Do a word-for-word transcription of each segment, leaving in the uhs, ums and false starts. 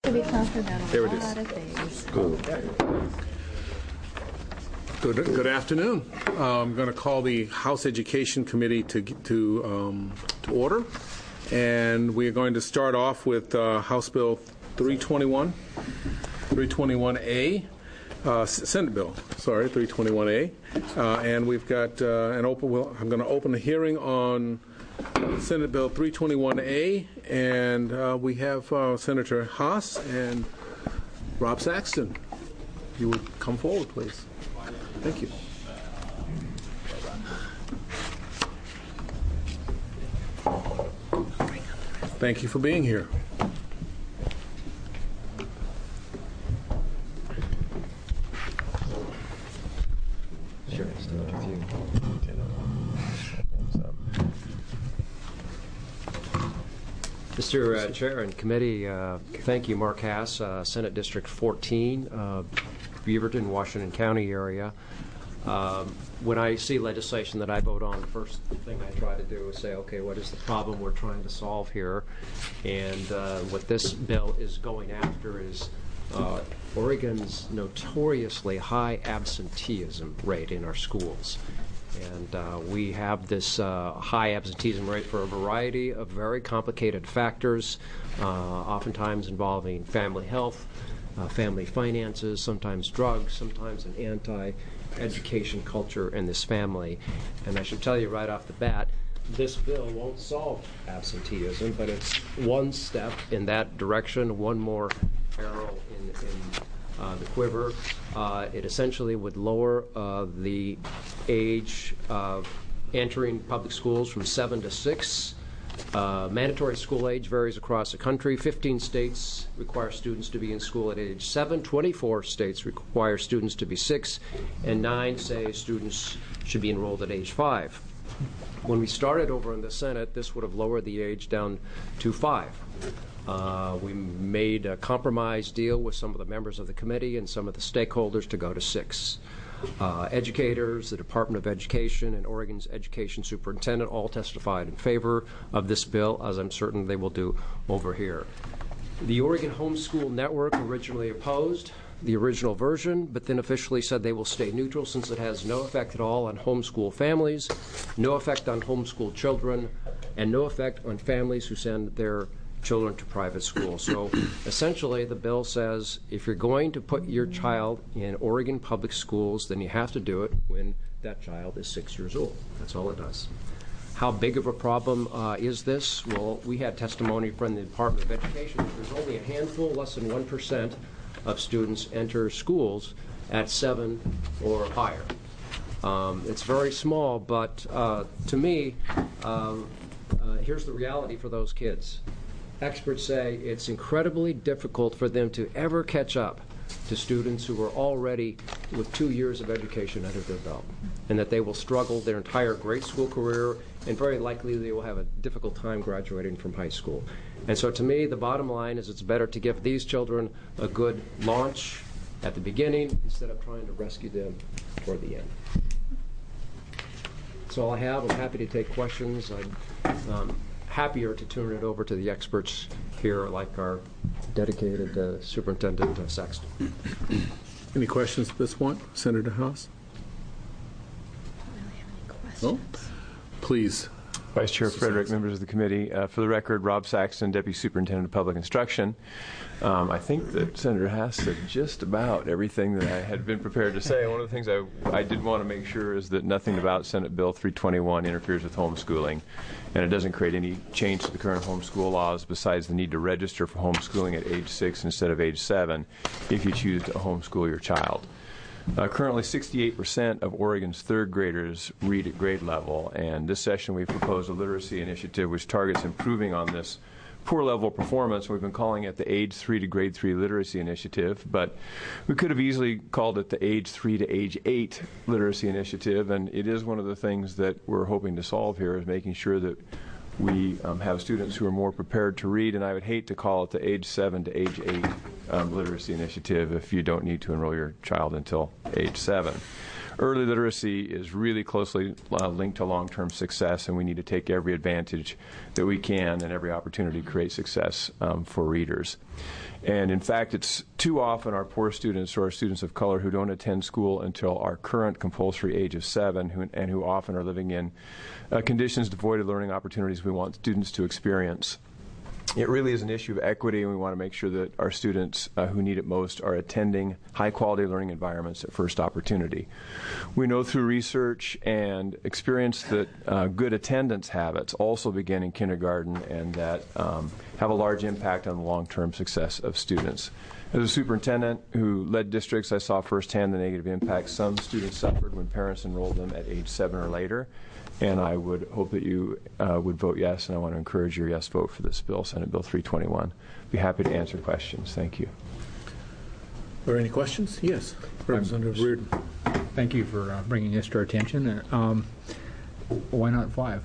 to be talking about a There it lot is. of things. Good. Good, good afternoon. Uh, I'm going to call the House Education Committee to to um, to order, and we are going to start off with uh, House Bill three twenty-one, three twenty-one A, uh, Senate Bill. Sorry, three twenty-one A, uh, and we've got uh, an open. Well, I'm going to open the hearing on Senate Bill three twenty-one A, and uh, we have uh, Senator Haas and Rob Saxton. If you would come forward, please. Thank you. Thank you for being here. Sure. Mister Uh, Chair and Committee, uh, thank you, Mark Haas, uh, Senate District fourteen, uh, Beaverton, Washington County area. Um, when I see legislation that I vote on, the first thing I try to do is say, okay, what is the problem we're trying to solve here? And uh, what this bill is going after is uh, Oregon's notoriously high absenteeism rate in our schools. And uh, we have this uh, high absenteeism rate for a variety of very complicated factors, uh, oftentimes involving family health, uh, family finances, sometimes drugs, sometimes an anti-education culture in this family. And I should tell you right off the bat, this bill won't solve absenteeism, but it's one step in that direction, one more arrow in, in Uh, the quiver. Uh, it essentially would lower uh, the age of entering public schools from seven to six. Uh, mandatory school age varies across the country. fifteen states require students to be in school at age seven. twenty-four states require students to be six. And nine say students should be enrolled at age five. When we started over in the Senate, this would have lowered the age down to five. Uh, we made a compromise deal with some of the members of the committee and some of the stakeholders to go to six. Uh, educators, the Department of Education, and Oregon's education superintendent all testified in favor of this bill, as I'm certain they will do over here. The Oregon Homeschool Network originally opposed the original version, but then officially said they will stay neutral since it has no effect at all on homeschool families, no effect on homeschool children, and no effect on families who send their children to private school. So essentially the bill says if you're going to put your child in Oregon public schools, then you have to do it when that child is six years old. That's all it does. How big of a problem uh, is this? Well, we had testimony from the Department of Education. There's only a handful, less than one percent of students enter schools at seven or higher. Um, it's very small, but uh, to me, um, uh, here's the reality for those kids. Experts say it's incredibly difficult for them to ever catch up to students who are already with two years of education under their belt, and that they will struggle their entire grade school career, and very likely they will have a difficult time graduating from high school. And so to me, the bottom line is it's better to give these children a good launch at the beginning instead of trying to rescue them toward the end. That's all I have. I'm happy to take questions. I'm um, happier to turn it over to the experts here, like our dedicated uh, Superintendent uh, Saxton. Any questions at this point, Senator Haas? I don't really have any questions. No? Please. Vice Chair Mister Frederick, Saxton. members of the committee, uh, for the record, Rob Saxton, Deputy Superintendent of Public Instruction. Um, I think that Senator Haas said just about everything that I had been prepared to say. One of the things I, I did want to make sure is that nothing about Senate Bill three twenty-one interferes with homeschooling, and it doesn't create any change to the current homeschool laws besides the need to register for homeschooling at age six instead of age seven if you choose to homeschool your child. Uh, currently, sixty-eight percent of Oregon's third graders read at grade level, and this session we proposed a literacy initiative which targets improving on this poor level of performance. We've been calling it the Age three to Grade three Literacy Initiative, but we could have easily called it the Age three to Age eight Literacy Initiative, and it is one of the things that we're hoping to solve here is making sure that we um, have students who are more prepared to read, and I would hate to call it the age seven to age eight um, literacy initiative if you don't need to enroll your child until age seven. early literacy is really closely uh, linked to long-term success, and we need to take every advantage that we can and every opportunity to create success um, for readers. And in fact, it's too often our poor students or our students of color who don't attend school until our current compulsory age of seven, who, and who often are living in uh, conditions devoid of learning opportunities we want students to experience. It really is an issue of equity, and we want to make sure that our students uh, who need it most are attending high-quality learning environments at first opportunity. We know through research and experience that uh, good attendance habits also begin in kindergarten and that um, have a large impact on the long-term success of students. As a superintendent who led districts, I saw firsthand the negative impact some students suffered when parents enrolled them at age seven or later. And I would hope that you uh, would vote yes, and I want to encourage your yes vote for this bill, Senate Bill three twenty-one. Be happy to answer questions. Thank you. Are there any questions? Yes, Representative Reardon. Thank you for uh, bringing this to our attention. Um, why not five?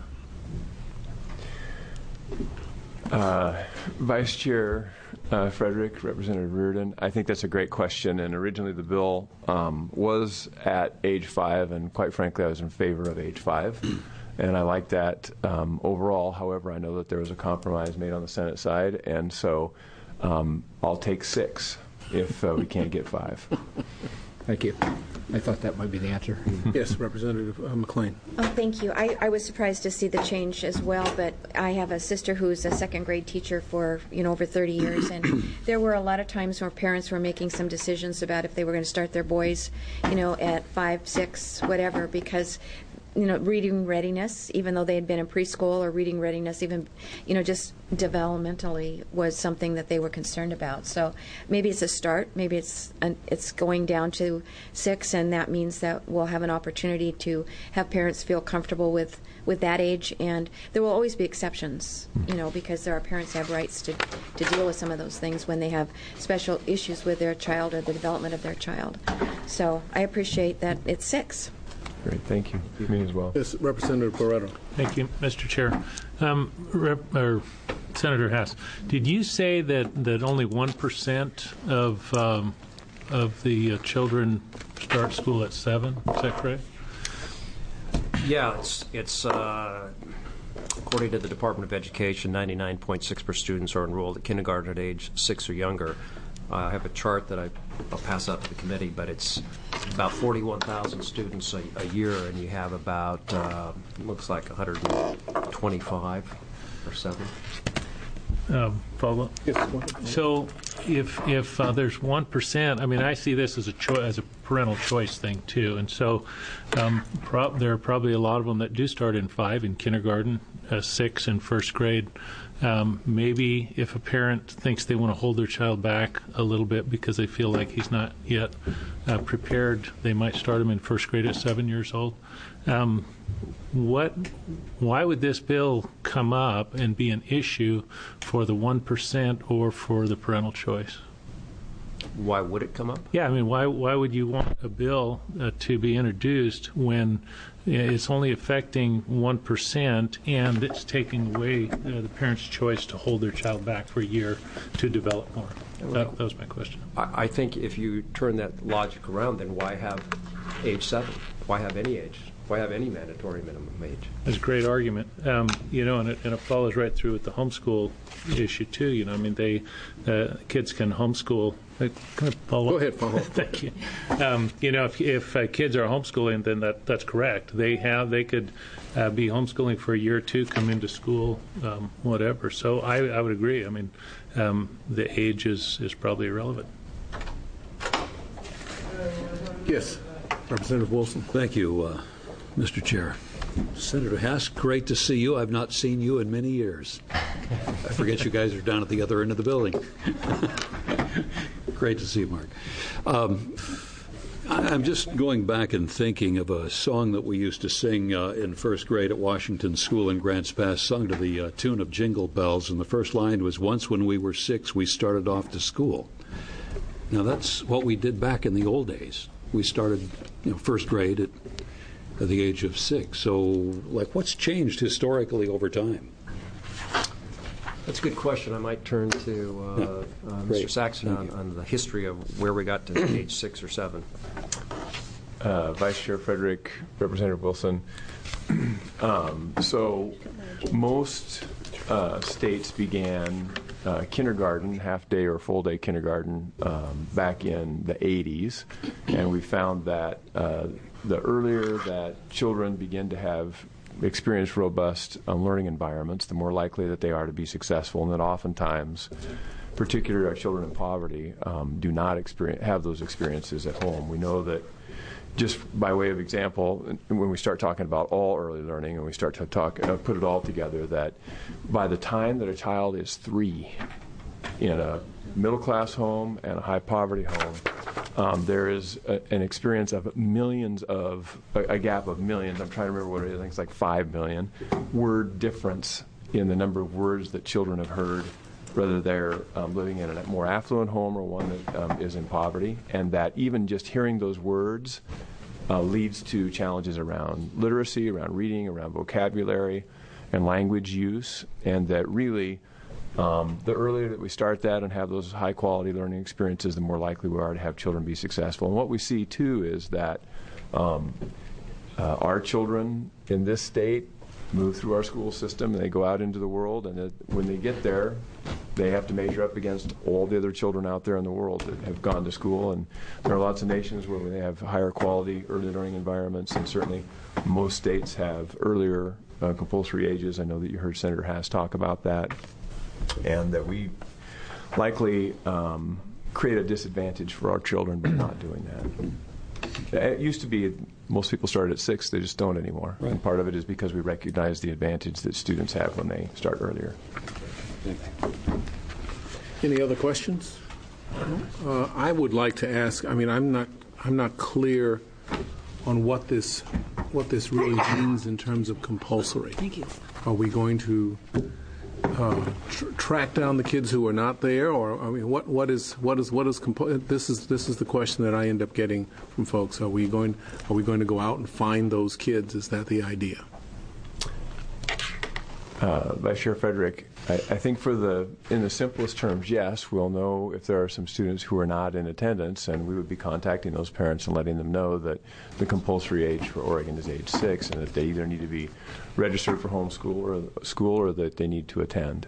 Uh, Vice Chair uh, Frederick, Representative Reardon, I think that's a great question. And originally the bill um, was at age five, and quite frankly, I was in favor of age five. And I like that um, overall. However, I know that there was a compromise made on the Senate side, and so um, I'll take six if uh, we can't get five. Thank you. I thought that might be the answer. Yes, Representative uh, McLean. Oh, thank you. I, I was surprised to see the change as well, but I have a sister who's a second grade teacher for, you know, over thirty years, and there were a lot of times where parents were making some decisions about if they were going to start their boys, you know, at five, six, whatever, because you know, reading readiness, even though they had been in preschool, or reading readiness, even, you know, just developmentally was something that they were concerned about. So maybe it's a start. Maybe it's an, it's going down to six, and that means that we'll have an opportunity to have parents feel comfortable with, with that age. And there will always be exceptions, you know, because there are parents who have rights to, to deal with some of those things when they have special issues with their child or the development of their child. So I appreciate that it's six. Great, thank you. Me as well. Yes, Representative Barreto. Thank you, Mister Chair. Um, Rep, or Senator Hess, did you say that, that only one percent of um, of the uh, children start school at seven? Is that correct? Yeah, it's, it's uh, according to the Department of Education, ninety-nine point six percent students are enrolled at kindergarten at age six or younger. Uh, I have a chart that I, I'll pass out to the committee, but it's about forty-one thousand students a, a year, and you have about, uh, looks like one hundred twenty-five or seven. Um, follow. Yes. So, if if uh, there's one percent, I mean, I see this as a cho- as a parental choice thing too, and so um, pro- there are probably a lot of them that do start in five in kindergarten, uh, six in first grade. Um, maybe if a parent thinks they want to hold their child back a little bit because they feel like he's not yet uh, prepared, they might start him in first grade at seven years old. Um, what? Why would this bill come up and be an issue for the one percent or for the parental choice? Why would it come up? Yeah, I mean, why why would you want a bill uh, to be introduced when it's only affecting one percent and it's taking away uh, the parent's choice to hold their child back for a year to develop more? That, that was my question. I, I think if you turn that logic around, then why have age seven? Why have any age? Why have any mandatory minimum age? That's a great argument. Um, you know, and it, and it follows right through with the homeschool issue, too. You know, I mean, they uh, kids can homeschool. Uh, can I follow Go up? ahead, follow up. Thank you. Um, you know, if, if uh, kids are homeschooling, then that, that's correct. They have they could uh, be homeschooling for a year or two, come into school, um, whatever. So I, I would agree. I mean, um, the age is, is probably irrelevant. Yes, Representative Wilson. Thank you, uh, Mister Chair. Senator Hess, great to see you. I've not seen you in many years. I forget you guys are down at the other end of the building. Great to see you, Mark. Um, I'm just going back and thinking of a song that we used to sing uh, in first grade at Washington School in Grants Pass, sung to the uh, tune of Jingle Bells, and the first line was, "Once when we were six, we started off to school." Now, that's what we did back in the old days. We started, you know, first grade at, at the age of six. So, like, what's changed historically over time? That's a good question. I might turn to uh, uh, Mister Saxon on, on the history of where we got to age six or seven. uh, Vice Chair Frederick, Representative Wilson. um, so most uh, states began uh, kindergarten, half-day or full-day kindergarten, um, back in the eighties, and we found that uh, the earlier that children begin to have experience robust um, learning environments, the more likely that they are to be successful, and that oftentimes, particularly our children in poverty, um, do not experience, have those experiences at home. We know that, just by way of example, when we start talking about all early learning and we start to talk, uh, put it all together, that by the time that a child is three in a middle-class home and a high-poverty home, um, there is a, an experience of millions of, a, a gap of millions, I'm trying to remember what it is, I think it's like five million, word difference in the number of words that children have heard, whether they're um, living in a more affluent home or one that um, is in poverty, and that even just hearing those words uh, leads to challenges around literacy, around reading, around vocabulary, and language use, and that really um, the earlier that we start that and have those high-quality learning experiences, the more likely we are to have children be successful. And what we see, too, is that um, uh, our children in this state move through our school system and they go out into the world, and that when they get there, they have to measure up against all the other children out there in the world that have gone to school. And there are lots of nations where they have higher quality early learning environments, and certainly most states have earlier uh, compulsory ages. I know that you heard Senator Haas talk about that, and that we likely um, create a disadvantage for our children by not doing that. It used to be most people started at six, they just don't anymore. Right. And part of it is because we recognize the advantage that students have when they start earlier. Any other questions? Uh, I would like to ask, I mean, I'm not I'm not clear on what this what this really means in terms of compulsory. Thank you. Are we going to uh, tr- track down the kids who are not there, or I mean, what what is what is what is compu- this is this is the question that I end up getting from folks. Are we going are we going to go out and find those kids? Is that the idea? Uh, Vice Chair Frederick, I, I think for the in the simplest terms, yes, we'll know if there are some students who are not in attendance, and we would be contacting those parents and letting them know that the compulsory age for Oregon is age six, and that they either need to be registered for homeschool or school, or that they need to attend.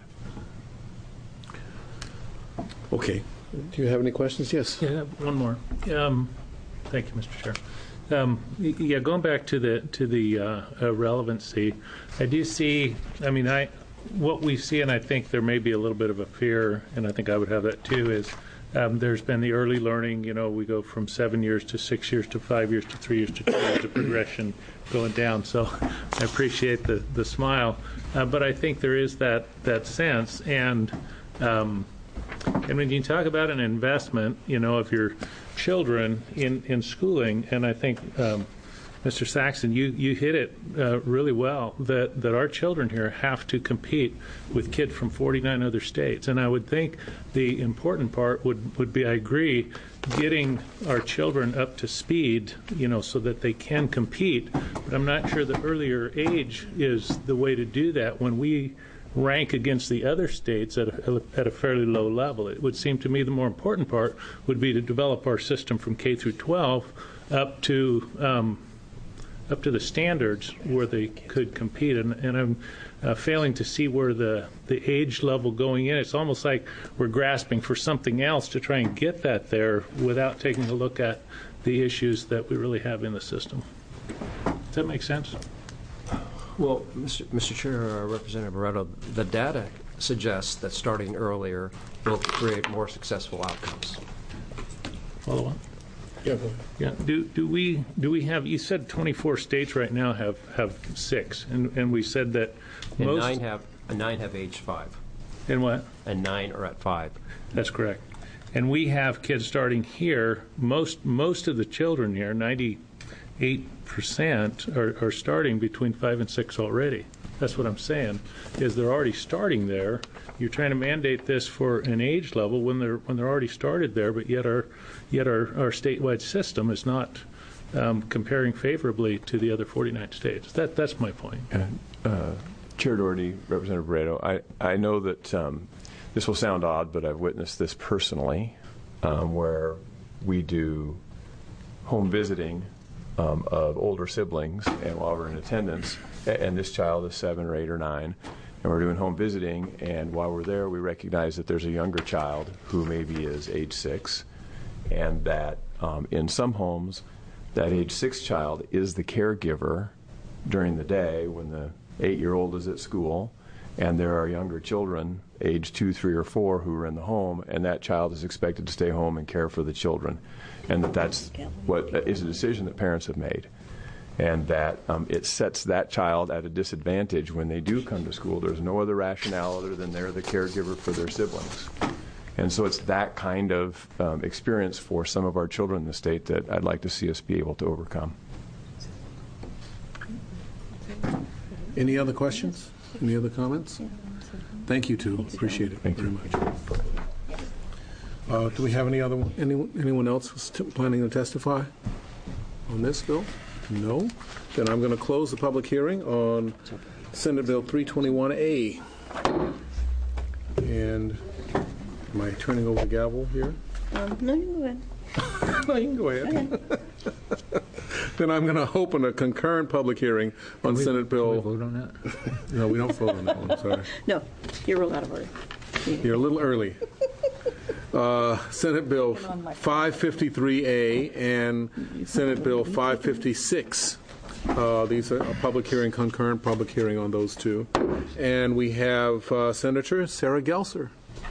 Okay. Do you have any questions? Yes. Yeah, one more. Um, thank you, Mister Chair. Um, yeah, going back to the to the uh, uh, relevancy, I do see. I mean, I what we see, and I think there may be a little bit of a fear, and I think I would have that too. Is um, there's been the early learning. You know, we go from seven years to six years to five years to three years to two years. The progression going down. So I appreciate the the smile, uh, but I think there is that that sense, and um, and when you talk about an investment, you know, of your children in, in schooling, and I think, um, Mister Saxon, you, you hit it uh, really well, that, that our children here have to compete with kids from forty-nine other states. And I would think the important part would, would be, I agree, getting our children up to speed, you know, so that they can compete. But I'm not sure the earlier age is the way to do that when we rank against the other states at a, at a fairly low level. It would seem to me the more important part would be to develop our system from K through twelve up to um, up to the standards where they could compete. And, and I'm uh, failing to see where the, the age level going in. It's almost like we're grasping for something else to try and get that there without taking a look at the issues that we really have in the system. Does that make sense? Well, Mister Mister Chair, uh, Representative Barreto, the data suggests that starting earlier will create more successful outcomes. Follow up? Yeah, go ahead. Yeah. Do do we do we have? You said twenty-four states right now have, have six, and and we said that And most nine have and nine have age five, and what? and nine are at five. That's correct. And we have kids starting here. Most most of the children here, ninety-eight percent, are, are starting between five and six already. That's what I'm saying. Is they're already starting there. You're trying to mandate this for an age level when they're when they're already started there, but yet our yet our, our statewide system is not um, comparing favorably to the other forty-nine states. That that's my point. Uh, uh, Chair Doherty, Representative Barreto, I, I know that um, this will sound odd, but I've witnessed this personally, um, where we do home visiting um, of older siblings, and while we're in attendance, and this child is seven or eight or nine, and we're doing home visiting, and while we're there, we recognize that there's a younger child who maybe is age six, and that um, in some homes, that age six child is the caregiver during the day when the eight-year-old is at school, and there are younger children, age two, three, or four, who are in the home, and that child is expected to stay home and care for the children, and that that's what is a decision that parents have made, and that um, it sets that child at a disadvantage when they do come to school. There's no other rationale other than they're the caregiver for their siblings. And so it's that kind of um, experience for some of our children in the state that I'd like to see us be able to overcome. Any other questions? Any other comments? Thank you, too. Appreciate it Thank very you. much. Uh, do we have any other anyone, anyone else who's t- planning to testify on this bill? No. Then I'm going to close the public hearing on Senate Bill three twenty-one A. And am I turning over the gavel here? Um, no, you can go ahead. No, you can go ahead. Okay. Then I'm going to open a concurrent public hearing on we, Senate Bill. Can we vote on that? No, we don't vote on that one. Sorry. No, you're ruled out of order. You're a little early. Uh, Senate Bill five fifty-three A and Senate Bill five fifty-six. Uh, these are a public hearing, concurrent public hearing on those two. And we have uh, Senator Sarah Gelser.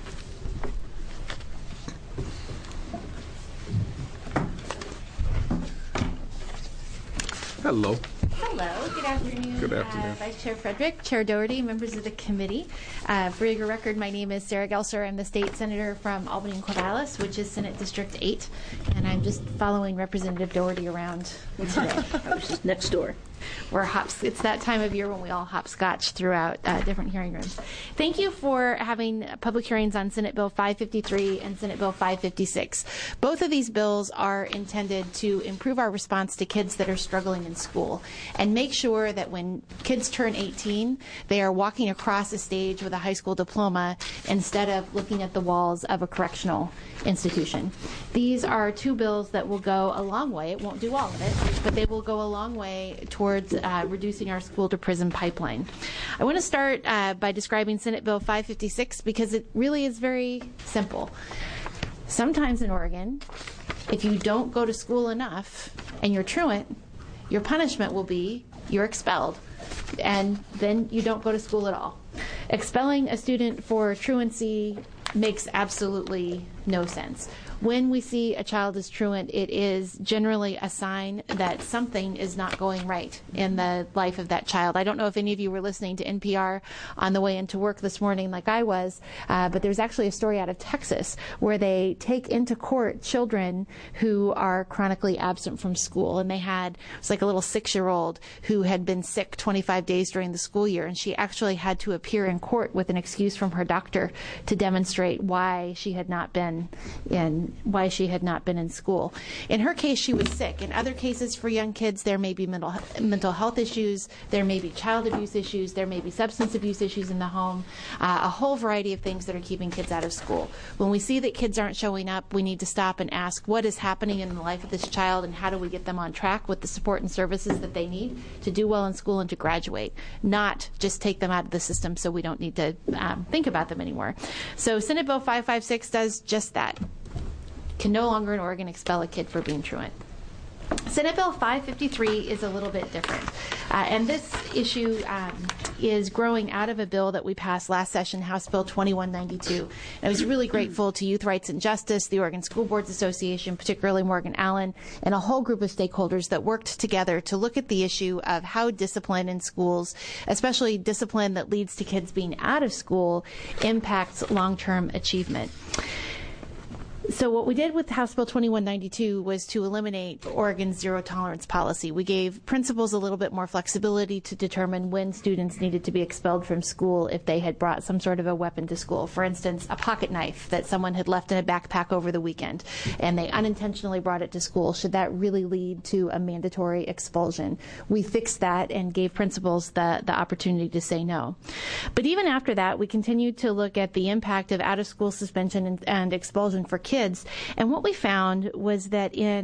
Hello. Hello, good afternoon. Good afternoon. Uh, Vice Chair Frederick, Chair Doherty, members of the committee. Uh, for your record, my name is Sarah Gelser. I'm the state senator from Albany and Corvallis, which is Senate District eight, and I'm just following Representative Doherty around today. I was just next door. We're hops. It's that time of year when we all hopscotch throughout uh, different hearing rooms. Thank you for having public hearings on Senate Bill five fifty-three and Senate Bill five fifty-six. Both of these bills are intended to improve our response to kids that are struggling in school and make sure that when kids turn eighteen, they are walking across a stage with a high school diploma instead of looking at the walls of a correctional institution. These are two bills that will go a long way. It won't do all of it, but they will go a long way towards uh, reducing our school-to-prison pipeline. I want to start uh, by describing Senate Bill five fifty-six because it really is very simple. Sometimes in Oregon, if you don't go to school enough and you're truant, your punishment will be you're expelled, and then you don't go to school at all. Expelling a student for truancy makes absolutely no sense. When we see a child is truant, it is generally a sign that something is not going right in the life of that child. I don't know if any of you were listening to N P R on the way into work this morning like I was, uh, but there's actually a story out of Texas where they take into court children who are chronically absent from school. And they had, it was like a little six-year-old who had been sick twenty-five days during the school year, and she actually had to appear in court with an excuse from her doctor to demonstrate why she had not been in why she had not been in school. In her case, she was sick. In other cases for young kids, there may be mental mental health issues, there may be child abuse issues, there may be substance abuse issues in the home, uh, a whole variety of things that are keeping kids out of school. When we see that kids aren't showing up, we need to stop and ask what is happening in the life of this child and how do we get them on track with the support and services that they need to do well in school and to graduate, not just take them out of the system so we don't need to um, think about them anymore. So Senate Bill five fifty-six does just that. Can no longer in Oregon expel a kid for being truant. Senate Bill five fifty-three is a little bit different. Uh, and this issue um, is growing out of a bill that we passed last session, House Bill twenty-one ninety-two. And I was really grateful to Youth Rights and Justice, the Oregon School Boards Association, particularly Morgan Allen, and a whole group of stakeholders that worked together to look at the issue of how discipline in schools, especially discipline that leads to kids being out of school, impacts long-term achievement. So what we did with House Bill twenty-one ninety-two was to eliminate Oregon's zero tolerance policy. We gave principals a little bit more flexibility to determine when students needed to be expelled from school if they had brought some sort of a weapon to school. For instance, a pocket knife that someone had left in a backpack over the weekend, and they unintentionally brought it to school. Should that really lead to a mandatory expulsion? We fixed that and gave principals the, the opportunity to say no. But even after that, we continued to look at the impact of out-of-school suspension and, and expulsion for kids. Kids. And what we found was that in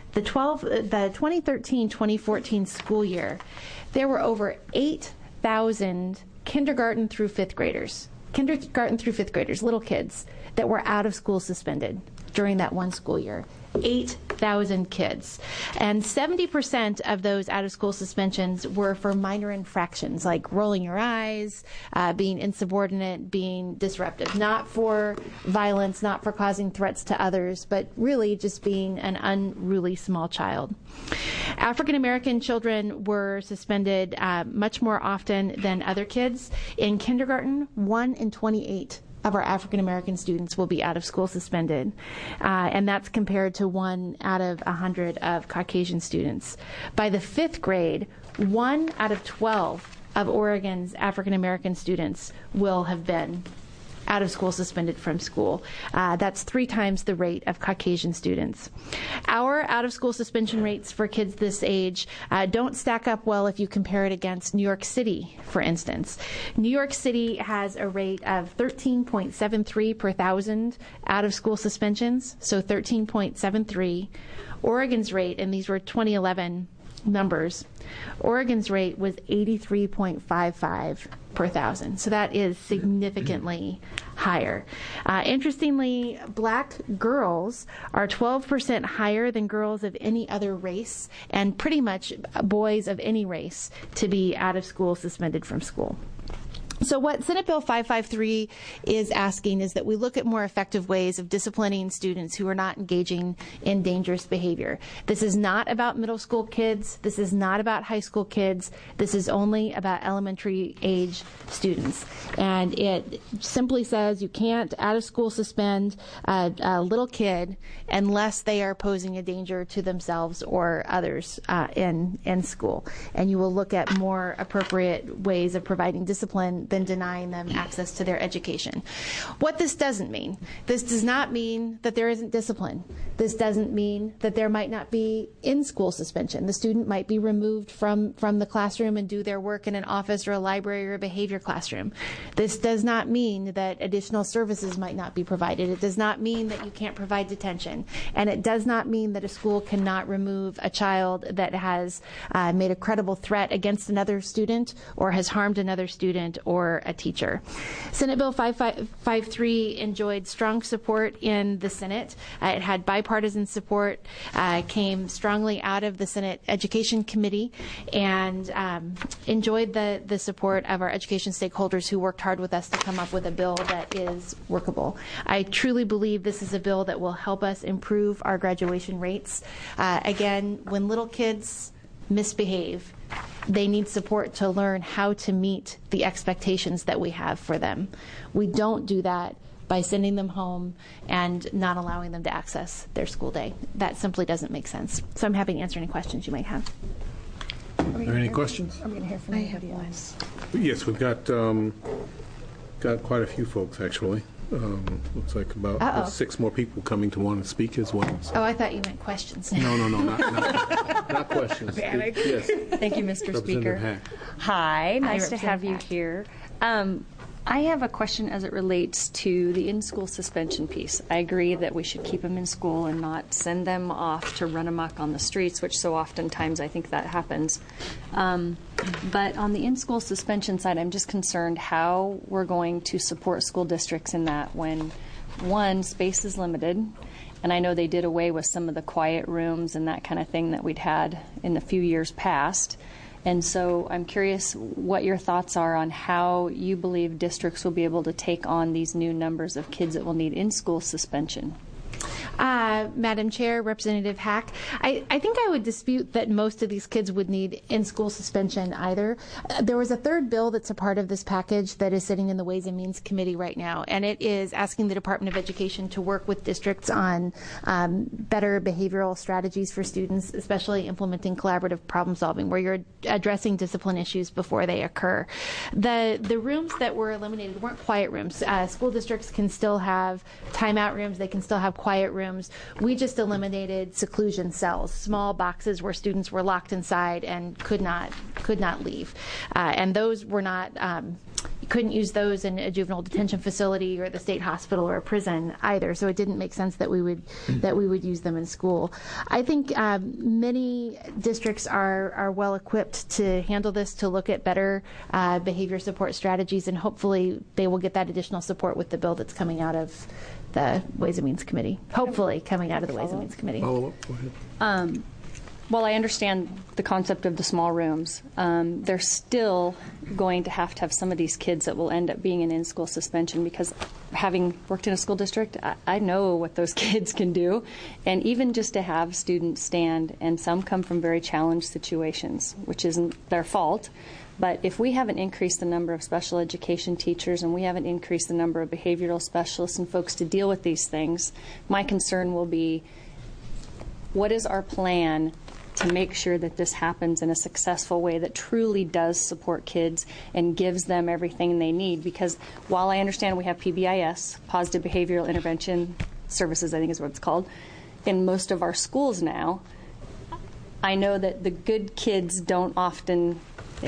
the twelve, the twenty thirteen twenty fourteen school year, there were over eight thousand kindergarten through fifth graders, kindergarten through fifth graders, little kids, that were out of school suspended during that one school year. eight thousand kids. And seventy percent of those out-of-school suspensions were for minor infractions, like rolling your eyes, uh, being insubordinate, being disruptive. Not for violence, not for causing threats to others, but really just being an unruly small child. African-American children were suspended uh, much more often than other kids. In kindergarten, one in twenty-eight of our African American students will be out of school suspended, uh, and that's compared to one out of one hundred of Caucasian students. By the fifth grade, one out of twelve of Oregon's African American students will have been out of school suspended from school. Uh, that's three times the rate of Caucasian students. Our out of school suspension rates for kids this age uh, don't stack up well if you compare it against New York City, for instance. New York City has a rate of thirteen point seven three per thousand out of school suspensions, so thirteen point seven three. Oregon's rate, and these were twenty eleven numbers, Oregon's rate was eighty-three point five five per thousand. So that is significantly higher. Uh, interestingly, black girls are twelve percent higher than girls of any other race, and pretty much boys of any race to be out of school suspended from school. So what Senate Bill five fifty-three is asking is that we look at more effective ways of disciplining students who are not engaging in dangerous behavior. This is not about middle school kids. This is not about high school kids. This is only about elementary age students. And it simply says you can't out of school suspend a, a little kid unless they are posing a danger to themselves or others uh, in, in school. And you will look at more appropriate ways of providing discipline than denying them access to their education. What this doesn't mean, this does not mean that there isn't discipline. This doesn't mean that there might not be in-school suspension. The student might be removed from, from the classroom and do their work in an office or a library or a behavior classroom. This does not mean that additional services might not be provided. It does not mean that you can't provide detention. And it does not mean that a school cannot remove a child that has uh, made a credible threat against another student or has harmed another student or or a teacher. Senate Bill five fifty-three enjoyed strong support in the Senate. Uh, it had bipartisan support, uh, came strongly out of the Senate Education Committee, and um, enjoyed the, the support of our education stakeholders who worked hard with us to come up with a bill that is workable. I truly believe this is a bill that will help us improve our graduation rates. Uh, again, when little kids misbehave, they need support to learn how to meet the expectations that we have for them. We don't do that by sending them home and not allowing them to access their school day. That simply doesn't make sense. So I'm happy to answer any questions you might have. Are there any questions? I'm going to hear from anybody else. Yes, we've got um, got quite a few folks, actually. Um, looks like about uh, six more people coming to want to speak as well. So. Oh, I thought you meant questions. No, no, no, not, not, not questions. Panic. Yes. Thank you, Mister Speaker. Hack. Hi, nice Hi, to have you Hack. here. Um, I have a question as it relates to the in-school suspension piece. I agree that we should keep them in school and not send them off to run amok on the streets, which so oftentimes I think that happens. Um, but on the in-school suspension side, I'm just concerned how we're going to support school districts in that when, one, space is limited, and I know they did away with some of the quiet rooms and that kind of thing that we'd had in the few years past. And so I'm curious what your thoughts are on how you believe districts will be able to take on these new numbers of kids that will need in-school suspension. Uh, Madam Chair, Representative Hack, I, I think I would dispute that most of these kids would need in-school suspension either. Uh, there was a third bill that's a part of this package that is sitting in the Ways and Means Committee right now, and it is asking the Department of Education to work with districts on um, better behavioral strategies for students, especially implementing collaborative problem solving, where you're addressing discipline issues before they occur. The, the rooms that were eliminated weren't quiet rooms. Uh, school districts can still have timeout rooms. They can still have quiet rooms. We just eliminated seclusion cells, small boxes where students were locked inside and could not could not leave, uh, and those were not um, couldn't use those in a juvenile detention facility or the state hospital or a prison either. So it didn't make sense that we would that we would use them in school. I think um, many districts are are well equipped to handle this, to look at better uh, behavior support strategies, and hopefully they will get that additional support with the bill that's coming out of the Ways and Means Committee. Hopefully coming out of the Ways and Means Committee. Follow up. Go ahead. Um, While I understand the concept of the small rooms, um, they're still going to have to have some of these kids that will end up being in in-school suspension, because having worked in a school district, I, I know what those kids can do. And even just to have students stand, and some come from very challenged situations, which isn't their fault, but if we haven't increased the number of special education teachers and we haven't increased the number of behavioral specialists and folks to deal with these things, my concern will be, what is our plan to make sure that this happens in a successful way that truly does support kids and gives them everything they need? Because while I understand we have P B I S, Positive Behavioral Intervention Services, I think is what it's called, in most of our schools now, I know that the good kids don't often,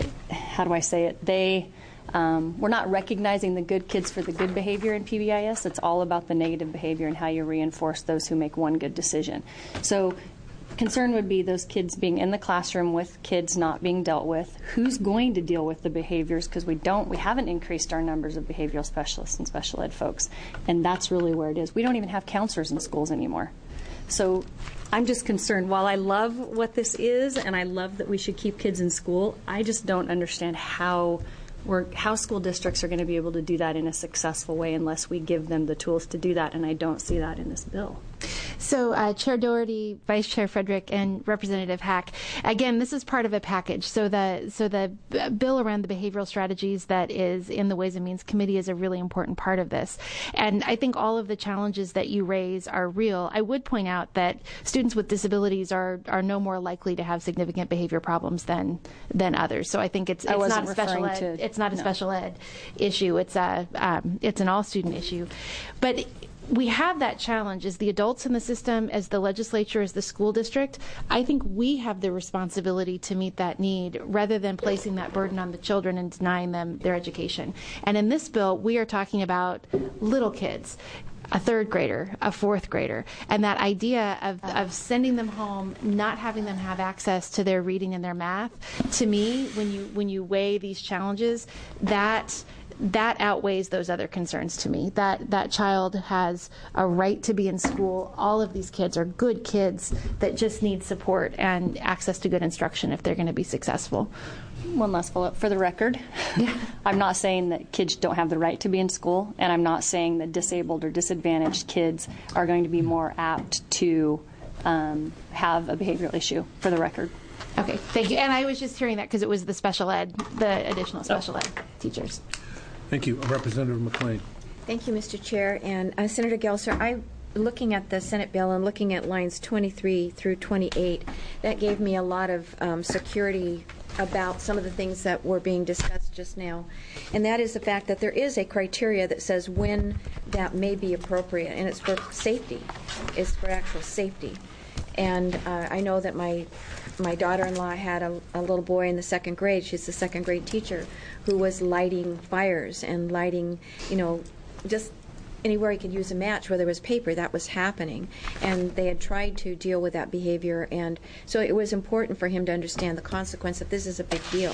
how do I say it, they, um, we're not recognizing the good kids for the good behavior in P B I S. It's all about the negative behavior and how you reinforce those who make one good decision. So concern would be those kids being in the classroom with kids not being dealt with. Who's going to deal with the behaviors? Because we don't, we haven't increased our numbers of behavioral specialists and special ed folks, and that's really where it is. We don't even have counselors in schools anymore. So I'm just concerned. While I love what this is, and I love that we should keep kids in school, I just don't understand how we're, how school districts are going to be able to do that in a successful way unless we give them the tools to do that, and I don't see that in this bill. So uh, Chair Doherty, Vice Chair Frederick, and Representative Hack, again, this is part of a package. So the so the bill around the behavioral strategies that is in the Ways and Means Committee is a really important part of this. And I think all of the challenges that you raise are real. I would point out that students with disabilities are are no more likely to have significant behavior problems than than others. So I think it's, it's not a special ed. To, it's not a no. special ed issue. It's a um, it's an all student issue, but. We have that challenge as the adults in the system, as the legislature, as the school district. I think we have the responsibility to meet that need rather than placing that burden on the children and denying them their education. And in this bill, we are talking about little kids, a third grader, a fourth grader, and that idea of, of sending them home, not having them have access to their reading and their math, to me, when you when you weigh these challenges, that that outweighs those other concerns to me. That that child has a right to be in school. All of these kids are good kids that just need support and access to good instruction if they're going to be successful. One last follow-up for the record. Yeah. I'm not saying that kids don't have the right to be in school, and I'm not saying that disabled or disadvantaged kids are going to be more apt to um, have a behavioral issue, for the record. Okay, thank you. And I was just hearing that because it was the special ed, the additional special ed teachers. Thank you. Representative McLean. Thank you, Mister Chair. And uh, Senator Gelser, I, looking at the Senate bill and looking at lines twenty-three through twenty-eight, that gave me a lot of um, security about some of the things that were being discussed just now. And that is the fact that there is a criteria that says when that may be appropriate, and it's for safety. It's for actual safety. And uh, I know that my my daughter-in-law had a, a little boy in the second grade. She's the second grade teacher who was lighting fires and lighting, you know, just anywhere he could use a match where there was paper. That was happening. And they had tried to deal with that behavior. And so it was important for him to understand the consequence that this is a big deal.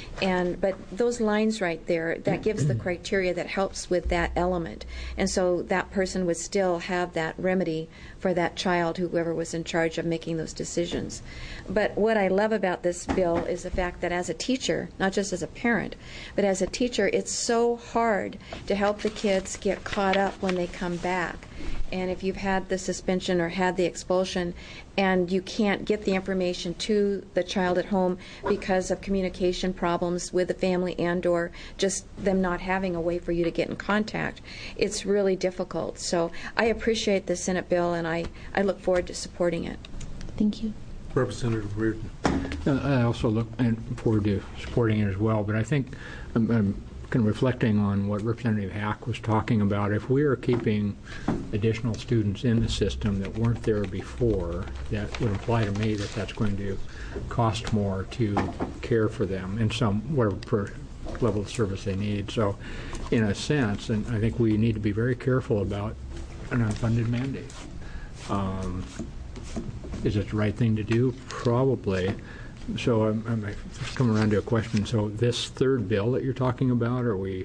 And but those lines right there, that gives the criteria that helps with that element. And so that person would still have that remedy for that child, whoever was in charge of making those decisions. But what I love about this bill is the fact that as a teacher, not just as a parent, but as a teacher, it's so hard to help the kids get caught up when they come back. And if you've had the suspension or had the expulsion and you can't get the information to the child at home because of communication problems with the family and or just them not having a way for you to get in contact, it's really difficult. So I appreciate the Senate bill, and I, I look forward to supporting it. Thank you. Representative Reardon. Uh, I also look forward to supporting it as well, but I think I'm, I'm kind of reflecting on what Representative Hack was talking about. If we are keeping additional students in the system that weren't there before, that would imply to me that that's going to cost more to care for them in some whatever per level of service they need. So, in a sense, and I think we need to be very careful about an unfunded mandate. Um, is it the right thing to do? Probably. So I'm, I'm just coming around to a question. So this third bill that you're talking about, are we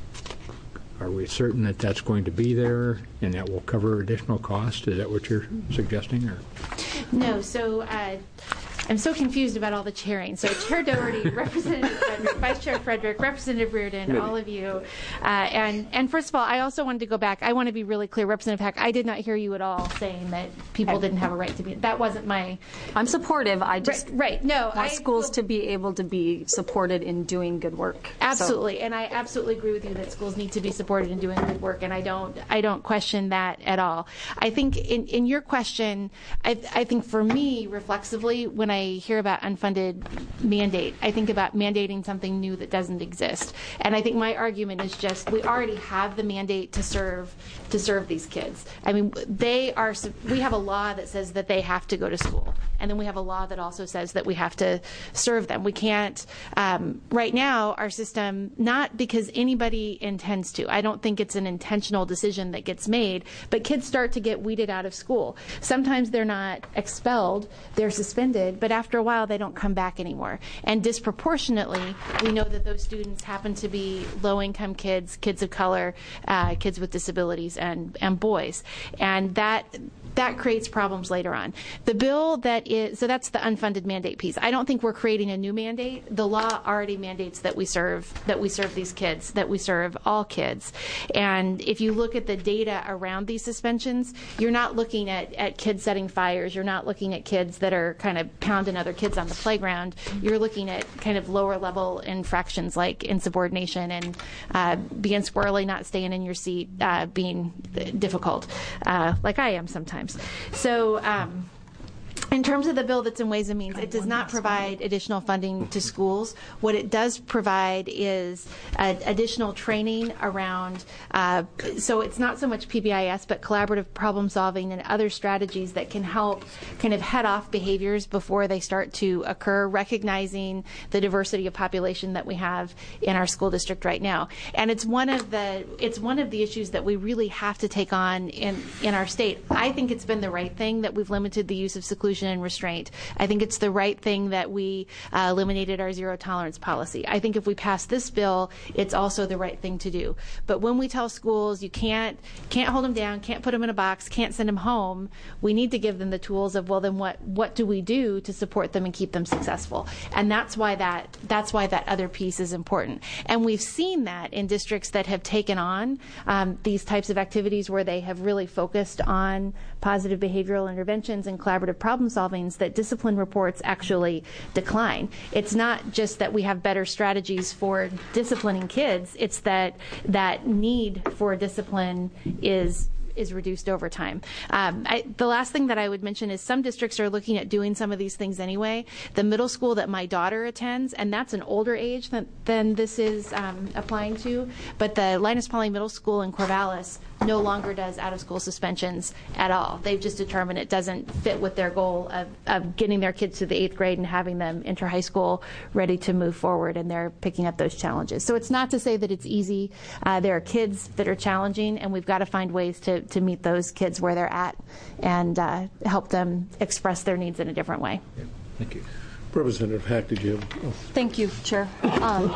are we certain that that's going to be there and that will cover additional cost? Is that what you're suggesting? Or No. So uh, I'm so confused about all the chairing. So Chair Doherty, Representative Frederick, Vice Chair Frederick, Representative Reardon, all of you. Uh, and, and first of all, I also wanted to go back. I want to be really clear. Representative Hack, I did not hear you at all saying that people didn't have a right to be. That wasn't my... I'm supportive. I just right, right. No, want I, schools well, to be able to be supported in doing good work. Absolutely, So, and I absolutely agree with you that schools need to be supported in doing good work, and I don't, I don't question that at all. I think in, in your question, I, I think for me, reflexively, when I hear about unfunded mandate, I think about mandating something new that doesn't exist, and I think my argument is just we already have the mandate to serve, to serve these kids. I mean, they are. We have a law that says that they have to go to school, and then we have a law that also says that we have to serve them. We can't. Um, right now, our system, not because anybody intends to. I don't think it's an intentional decision that gets made, but kids start to get weeded out of school. Sometimes they're not expelled, they're suspended, but after a while they don't come back anymore. And disproportionately, we know that those students happen to be low-income kids, kids of color, uh, kids with disabilities, and, and boys. And that that creates problems later on. The bill that is, so that's the unfunded mandate piece. I don't think we're creating a new mandate. The law already mandates that we serve, that we serve these kids, that we serve all kids. And if you look at the data around these suspensions, you're not looking at, at kids setting fires. You're not looking at kids that are kind of pounding other kids on the playground. You're looking at kind of lower level infractions like insubordination and uh, being squirrely, not staying in your seat, uh, being difficult, uh, like I am sometimes. So um, in terms of the bill that's in Ways and Means, it does not provide additional funding to schools. What it does provide is uh, additional training around, uh, so it's not so much P B I S, but collaborative problem solving and other strategies that can help kind of head off behaviors before they start to occur, recognizing the diversity of population that we have in our school district right now. And it's one of the it's one of the issues that we really have to take on in, in our state. I think it's been the right thing that we've limited the use of seclusion and restraint. I think it's the right thing that we uh, eliminated our zero tolerance policy. I think if we pass this bill, it's also the right thing to do. But when we tell schools you can't can't hold them down, can't put them in a box, can't send them home, we need to give them the tools of, well, then what what do we do to support them and keep them successful? And that's why that that's why that other piece is important. And we've seen that in districts that have taken on um, these types of activities where they have really focused on positive behavioral interventions and collaborative problem solvings, that discipline reports actually decline. It's not just that we have better strategies for disciplining kids, it's that that need for discipline is is reduced over time. Um, I, the last thing that I would mention is some districts are looking at doing some of these things anyway. The middle school that my daughter attends, and that's an older age than, than this is um, applying to, but the Linus Pauling Middle School in Corvallis no longer does out-of-school suspensions at all. They've just determined it doesn't fit with their goal of, of getting their kids to the eighth grade and having them enter high school ready to move forward, and they're picking up those challenges. So it's not to say that it's easy. Uh, there are kids that are challenging, and we've got to find ways to, to meet those kids where they're at and uh, help them express their needs in a different way. Thank you. Representative Hack, did you have? Oh. Thank you, Chair. Um,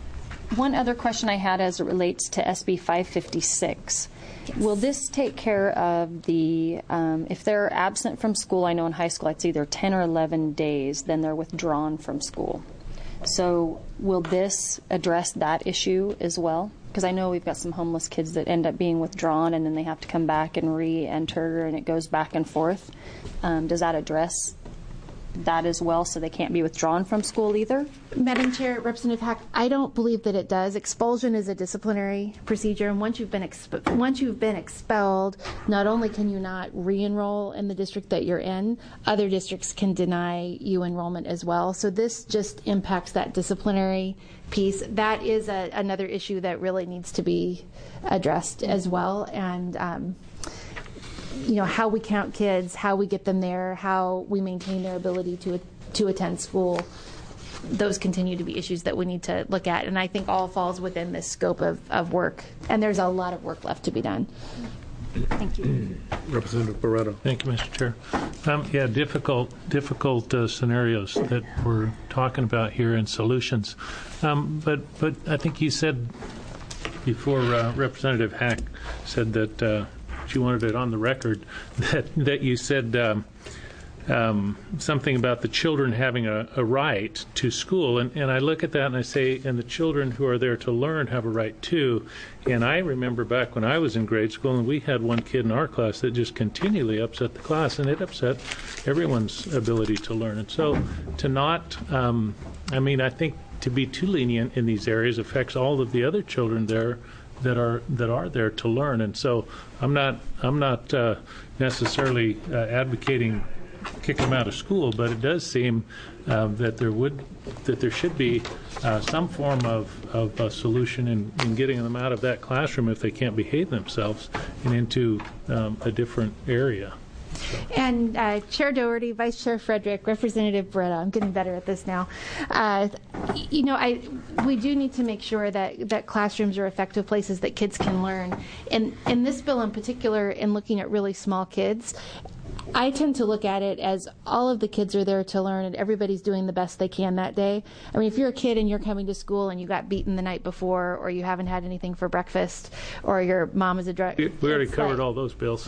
one other question I had as it relates to S B five fifty-six. Yes. Will this take care of the, um, if they're absent from school, I know in high school it's either ten or eleven days, then they're withdrawn from school. So will this address that issue as well? Because I know we've got some homeless kids that end up being withdrawn and then they have to come back and re-enter and it goes back and forth. Um, does that address that as well, so they can't be withdrawn from school either? Madam Chair, Representative Hack, I don't believe that it does. Expulsion is a disciplinary procedure, and once you've been exp- once you've been expelled, not only can you not re-enroll in the district that you're in, other districts can deny you enrollment as well. So this just impacts that disciplinary piece. That is a, another issue that really needs to be addressed as well, and um, you know, how we count kids, how we get them there, how we maintain their ability to to attend school. those continue to be issues that we need to look at. And I think all falls within this scope of, of work. And there's a lot of work left to be done. Thank you. Representative Barreto. Thank you, Mister Chair. Um, yeah, difficult, difficult uh, scenarios that we're talking about here and solutions. Um, but, but I think you said before, uh, Representative Hack said that uh, she wanted it on the record that that you said. Um, Um, something about the children having a, a right to school. And, and I look at that and I say, and the children who are there to learn have a right too. And I remember back when I was in grade school and we had one kid in our class that just continually upset the class, and it upset everyone's ability to learn. And so to not, um, I mean, I think to be too lenient in these areas affects all of the other children there that are that are there to learn. And so I'm not, I'm not uh, necessarily uh, advocating kick them out of school, but it does seem uh, that there would, that there should be uh, some form of, of a solution in, in getting them out of that classroom if they can't behave themselves and into um, a different area. And uh, Chair Doherty, Vice Chair Frederick, Representative Barreto, I'm getting better at this now. Uh, you know, I we do need to make sure that, that classrooms are effective places that kids can learn. And in this bill in particular, in looking at really small kids, I tend to look at it as all of the kids are there to learn and everybody's doing the best they can that day. I mean, if you're a kid and you're coming to school and you got beaten the night before, or you haven't had anything for breakfast, or your mom is a drug... We already covered like, all those bills.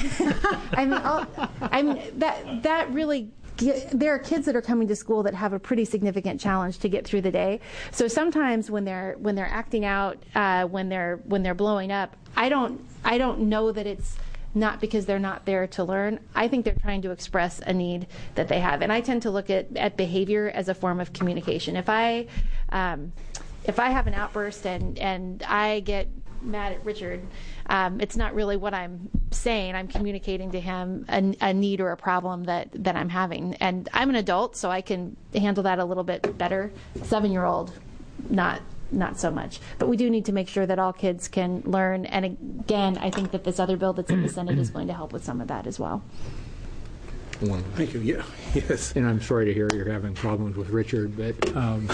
I mean, all, I mean that that really... There are kids that are coming to school that have a pretty significant challenge to get through the day. So sometimes when they're when they're acting out, uh, when they're when they're blowing up, I don't I don't know that it's not because they're not there to learn. I think they're trying to express a need that they have. And I tend to look at, at behavior as a form of communication. If I um, if I have an outburst and, and I get mad at Richard, um, it's not really what I'm saying. I'm communicating to him a, a need or a problem that, that I'm having. And I'm an adult, so I can handle that a little bit better. Seven-year-old, not not so much. But we do need to make sure that all kids can learn. And again, I think that this other bill that's in the Senate is going to help with some of that as well. Thank you. Yeah. Yes. And I'm sorry to hear you're having problems with Richard, but um,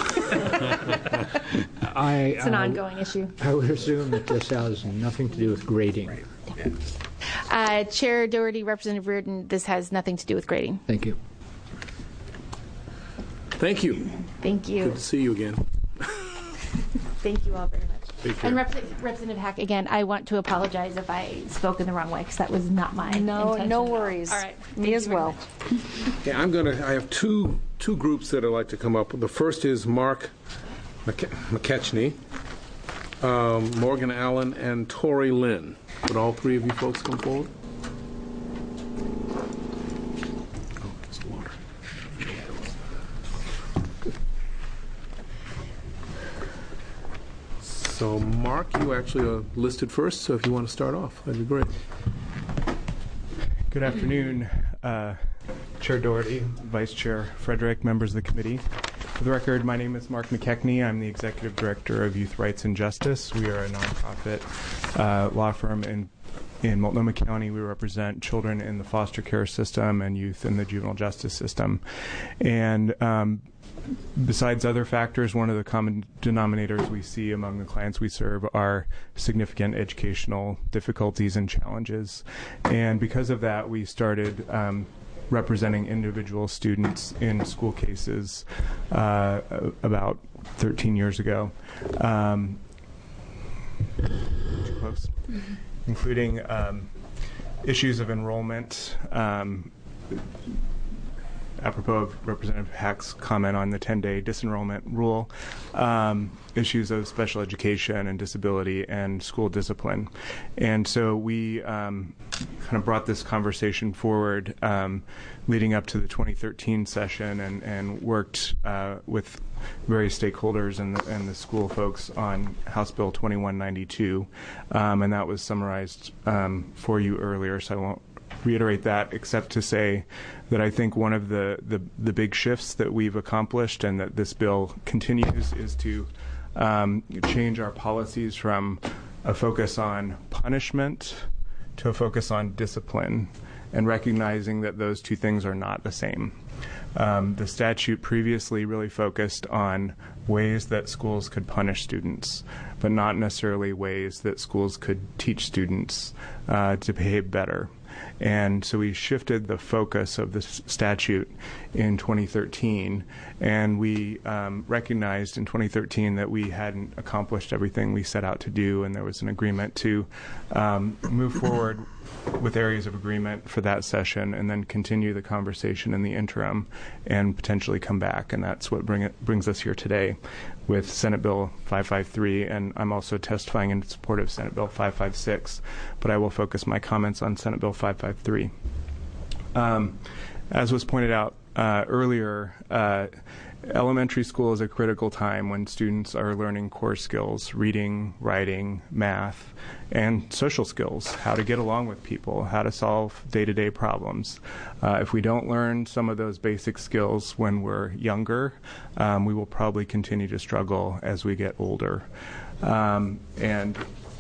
I, it's an uh, ongoing issue. I would assume that this has nothing to do with grading. Right. Yeah. Uh, Chair Doherty, Representative Reardon, this has nothing to do with grading. Thank you. Thank you. Thank you. Good to see you again. Thank you all very much. And Rep- Representative Hack, again, I want to apologize if I spoke in the wrong way, because that was not my no, intention. No worries. All right. Me as well. Yeah, I'm gonna. I have two two groups that I'd like to come up with. The first is Mark McK- McKechnie, um, Morgan Allen, and Tori Lynn. Would all three of you folks come forward? Oh, just water. So, Mark, you actually are listed first, so if you want to start off, that'd be great. Good afternoon, uh, Chair Doherty, Vice Chair Frederick, members of the committee. For the record, my name is Mark McKechnie. I'm the Executive Director of Youth Rights and Justice. We are a nonprofit uh, law firm in In Multnomah County. We represent children in the foster care system and youth in the juvenile justice system. And um, besides other factors, one of the common denominators we see among the clients we serve are significant educational difficulties and challenges. And because of that, we started um, representing individual students in school cases uh, about thirteen years ago. Um, too close. Mm-hmm. Including um, issues of enrollment, um, apropos of Representative Hack's comment on the ten-day disenrollment rule, um, issues of special education and disability and school discipline. And so we um, kind of brought this conversation forward um, leading up to the twenty thirteen session and, and worked uh, with various stakeholders and the, and the school folks on House Bill twenty-one ninety-two, um, and that was summarized um, for you earlier, so I won't reiterate that except to say that I think one of the, the, the big shifts that we've accomplished and that this bill continues is to um, change our policies from a focus on punishment to a focus on discipline, and recognizing that those two things are not the same. Um, the statute previously really focused on ways that schools could punish students, but not necessarily ways that schools could teach students uh, to behave better. And so we shifted the focus of this statute in twenty thirteen, and we um, recognized in twenty thirteen that we hadn't accomplished everything we set out to do, and there was an agreement to um, move forward with areas of agreement for that session and then continue the conversation in the interim and potentially come back. And that's what bring it, brings us here today with Senate Bill five fifty-three, and I'm also testifying in support of Senate Bill five fifty-six, but I will focus my comments on Senate Bill five fifty-three. Um, as was pointed out uh, earlier, uh, elementary school is a critical time when students are learning core skills, reading, writing, math, and social skills, how to get along with people, how to solve day-to-day problems. Uh, if we don't learn some of those basic skills when we're younger, um, we will probably continue to struggle as we get older. Um, and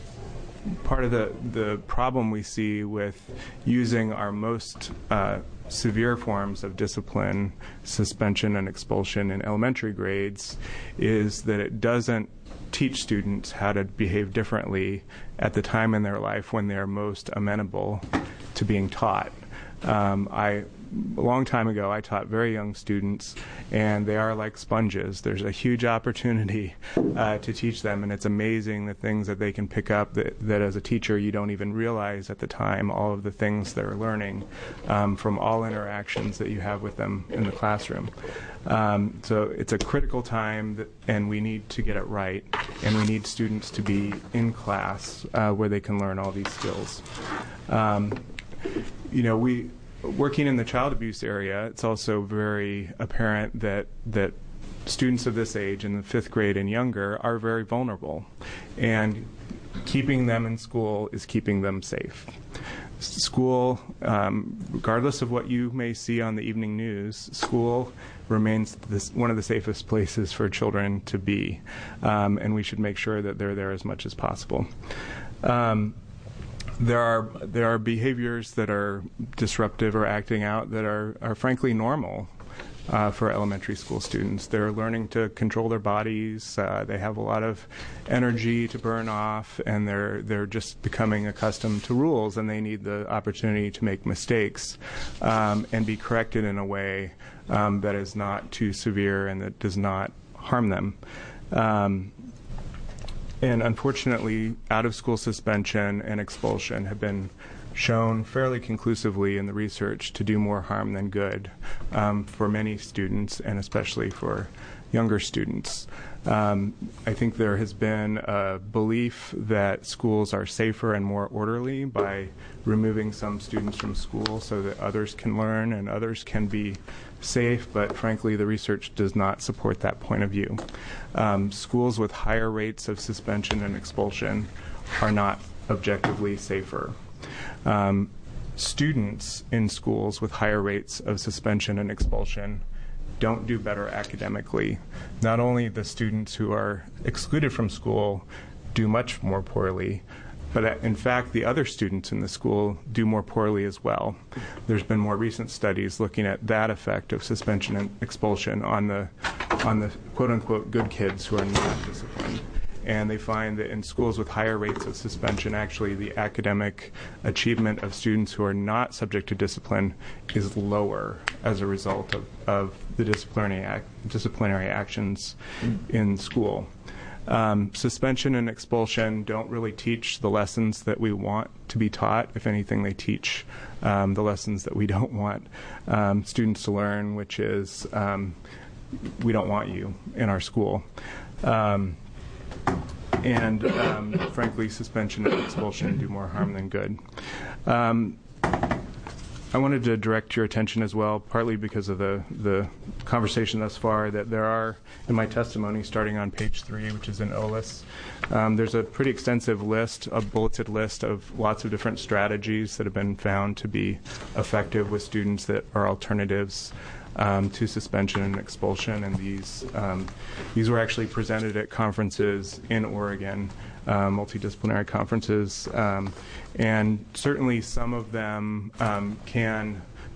part of the, the problem we see with using our most uh, severe forms of discipline, suspension and expulsion in elementary grades, is that it doesn't teach students how to behave differently at the time in their life when they're most amenable to being taught. Um, I, a long time ago, I taught very young students, and they are like sponges. There's a huge opportunity uh, to teach them, and it's amazing the things that they can pick up that, that as a teacher you don't even realize at the time, all of the things they're learning um, from all interactions that you have with them in the classroom. Um, so it's a critical time, that, and we need to get it right, and we need students to be in class uh, where they can learn all these skills. Um, you know, we working in the child abuse area, it's also very apparent that that students of this age in the fifth grade and younger are very vulnerable, and keeping them in school is keeping them safe. School, um, regardless of what you may see on the evening news, school remains this, one of the safest places for children to be, um, and we should make sure that they're there as much as possible. Um, There are there are behaviors that are disruptive or acting out that are, are frankly normal uh, for elementary school students. They're learning to control their bodies. Uh, they have a lot of energy to burn off, and they're they're just becoming accustomed to rules, and they need the opportunity to make mistakes um, and be corrected in a way um, that is not too severe and that does not harm them. Um, And unfortunately, out-of-school suspension and expulsion have been shown fairly conclusively in the research to do more harm than good um, for many students, and especially for younger students. Um, I think there has been a belief that schools are safer and more orderly by removing some students from school so that others can learn and others can be safe, but frankly the research does not support that point of view. Um, schools with higher rates of suspension and expulsion are not objectively safer. Um, students in schools with higher rates of suspension and expulsion don't do better academically. Not only the students who are excluded from school do much more poorly, but in fact the other students in the school do more poorly as well. There's been more recent studies looking at that effect of suspension and expulsion on the on the quote-unquote good kids who are not disciplined. And they find that in schools with higher rates of suspension, actually the academic achievement of students who are not subject to discipline is lower as a result of, of the disciplinary, act, disciplinary actions in school. Um, suspension and expulsion don't really teach the lessons that we want to be taught. If anything, they teach um, the lessons that we don't want um, students to learn, which is um, we don't want you in our school. Um, and um, frankly, suspension and expulsion do more harm than good. Um, I wanted to direct your attention as well, partly because of the, the conversation thus far, that there are, in my testimony, starting on page three, which is in O L I S, um, there's a pretty extensive list, a bulleted list of lots of different strategies that have been found to be effective with students that are alternatives um, to suspension and expulsion. And these, um, these were actually presented at conferences in Oregon, Uh, multidisciplinary conferences, um, and certainly some of them um, can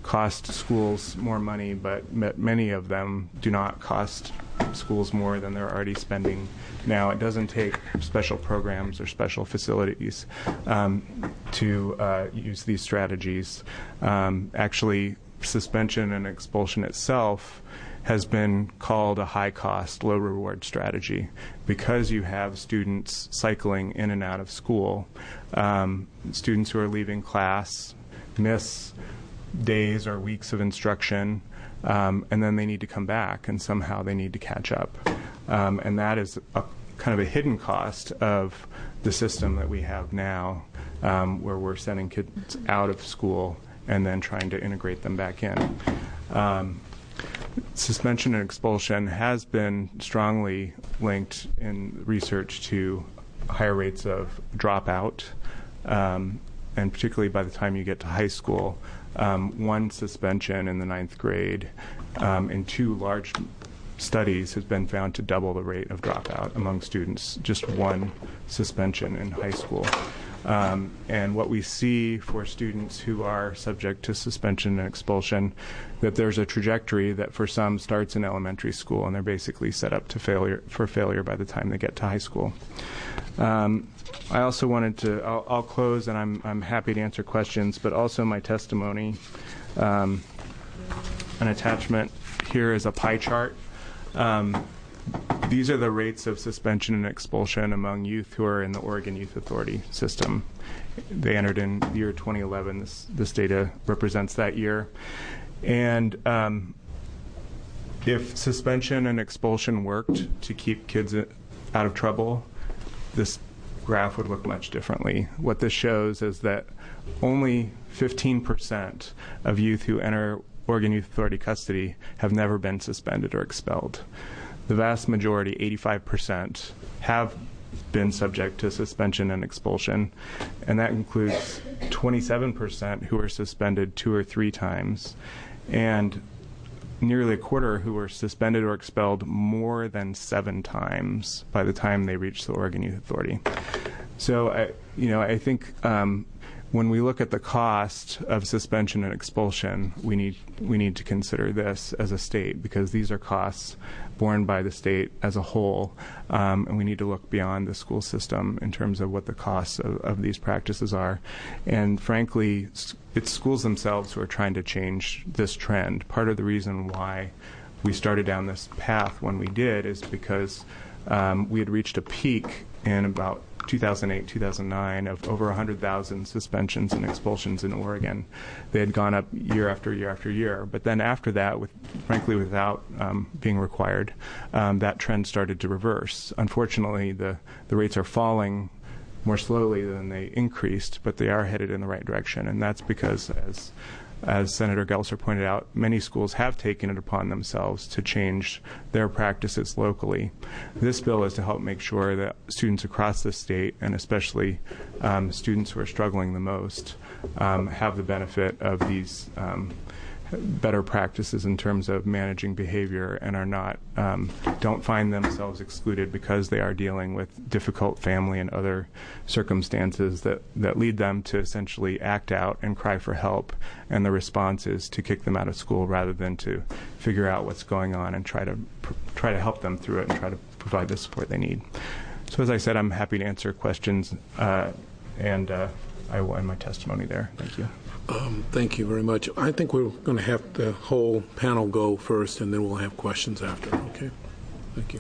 cost schools more money, but m- many of them do not cost schools more than they're already spending now. It doesn't take special programs or special facilities um, to uh, use these strategies. Um, actually, suspension and expulsion itself has been called a high-cost, low-reward strategy because you have students cycling in and out of school. Um, students who are leaving class miss days or weeks of instruction, um, and then they need to come back, and somehow they need to catch up. Um, and that is a kind of a hidden cost of the system that we have now, um, where we're sending kids out of school and then trying to integrate them back in. Um, suspension and expulsion has been strongly linked in research to higher rates of dropout, um, and particularly by the time you get to high school. Um, one suspension in the ninth grade um, in two large studies has been found to double the rate of dropout among students, just one suspension in high school. Um, and what we see for students who are subject to suspension and expulsion, that there's a trajectory that for some starts in elementary school, and they're basically set up to failure for failure by the time they get to high school. Um, I also wanted to, I'll, I'll close, and I'm, I'm happy to answer questions, but also my testimony. Um, an attachment here is a pie chart. Um, These are the rates of suspension and expulsion among youth who are in the Oregon Youth Authority system. They entered in the year twenty eleven. This, this data represents that year. And um, if suspension and expulsion worked to keep kids out of trouble, this graph would look much differently. What this shows is that only fifteen percent of youth who enter Oregon Youth Authority custody have never been suspended or expelled. The vast majority, eighty-five percent, have been subject to suspension and expulsion, and that includes twenty-seven percent who were suspended two or three times, and nearly a quarter who were suspended or expelled more than seven times by the time they reached the Oregon Youth Authority. So, I, you know, I think um, when we look at the cost of suspension and expulsion, we need we need to consider this as a state, because these are costs borne by the state as a whole, um, and we need to look beyond the school system in terms of what the costs of, of these practices are. And frankly, it's schools themselves who are trying to change this trend. Part of the reason why we started down this path when we did is because um, we had reached a peak in about two thousand eight, two thousand nine of over one hundred thousand suspensions and expulsions in Oregon. They had gone up year after year after year. But then after that, with, frankly, without um, being required, um, that trend started to reverse. Unfortunately, the, the rates are falling more slowly than they increased, but they are headed in the right direction. And that's because, as As Senator Gelser pointed out, many schools have taken it upon themselves to change their practices locally. This bill is to help make sure that students across the state, and especially um, students who are struggling the most, um, have the benefit of these um, better practices in terms of managing behavior, and are not um, don't find themselves excluded because they are dealing with difficult family and other circumstances that, that lead them to essentially act out and cry for help, and the response is to kick them out of school rather than to figure out what's going on and try to pr- try to help them through it and try to provide the support they need. So as I said, I'm happy to answer questions, uh, and uh, I will end my testimony there. Thank you. Um, thank you very much. I think we're going to have the whole panel go first, and then we'll have questions after. Okay? Thank you.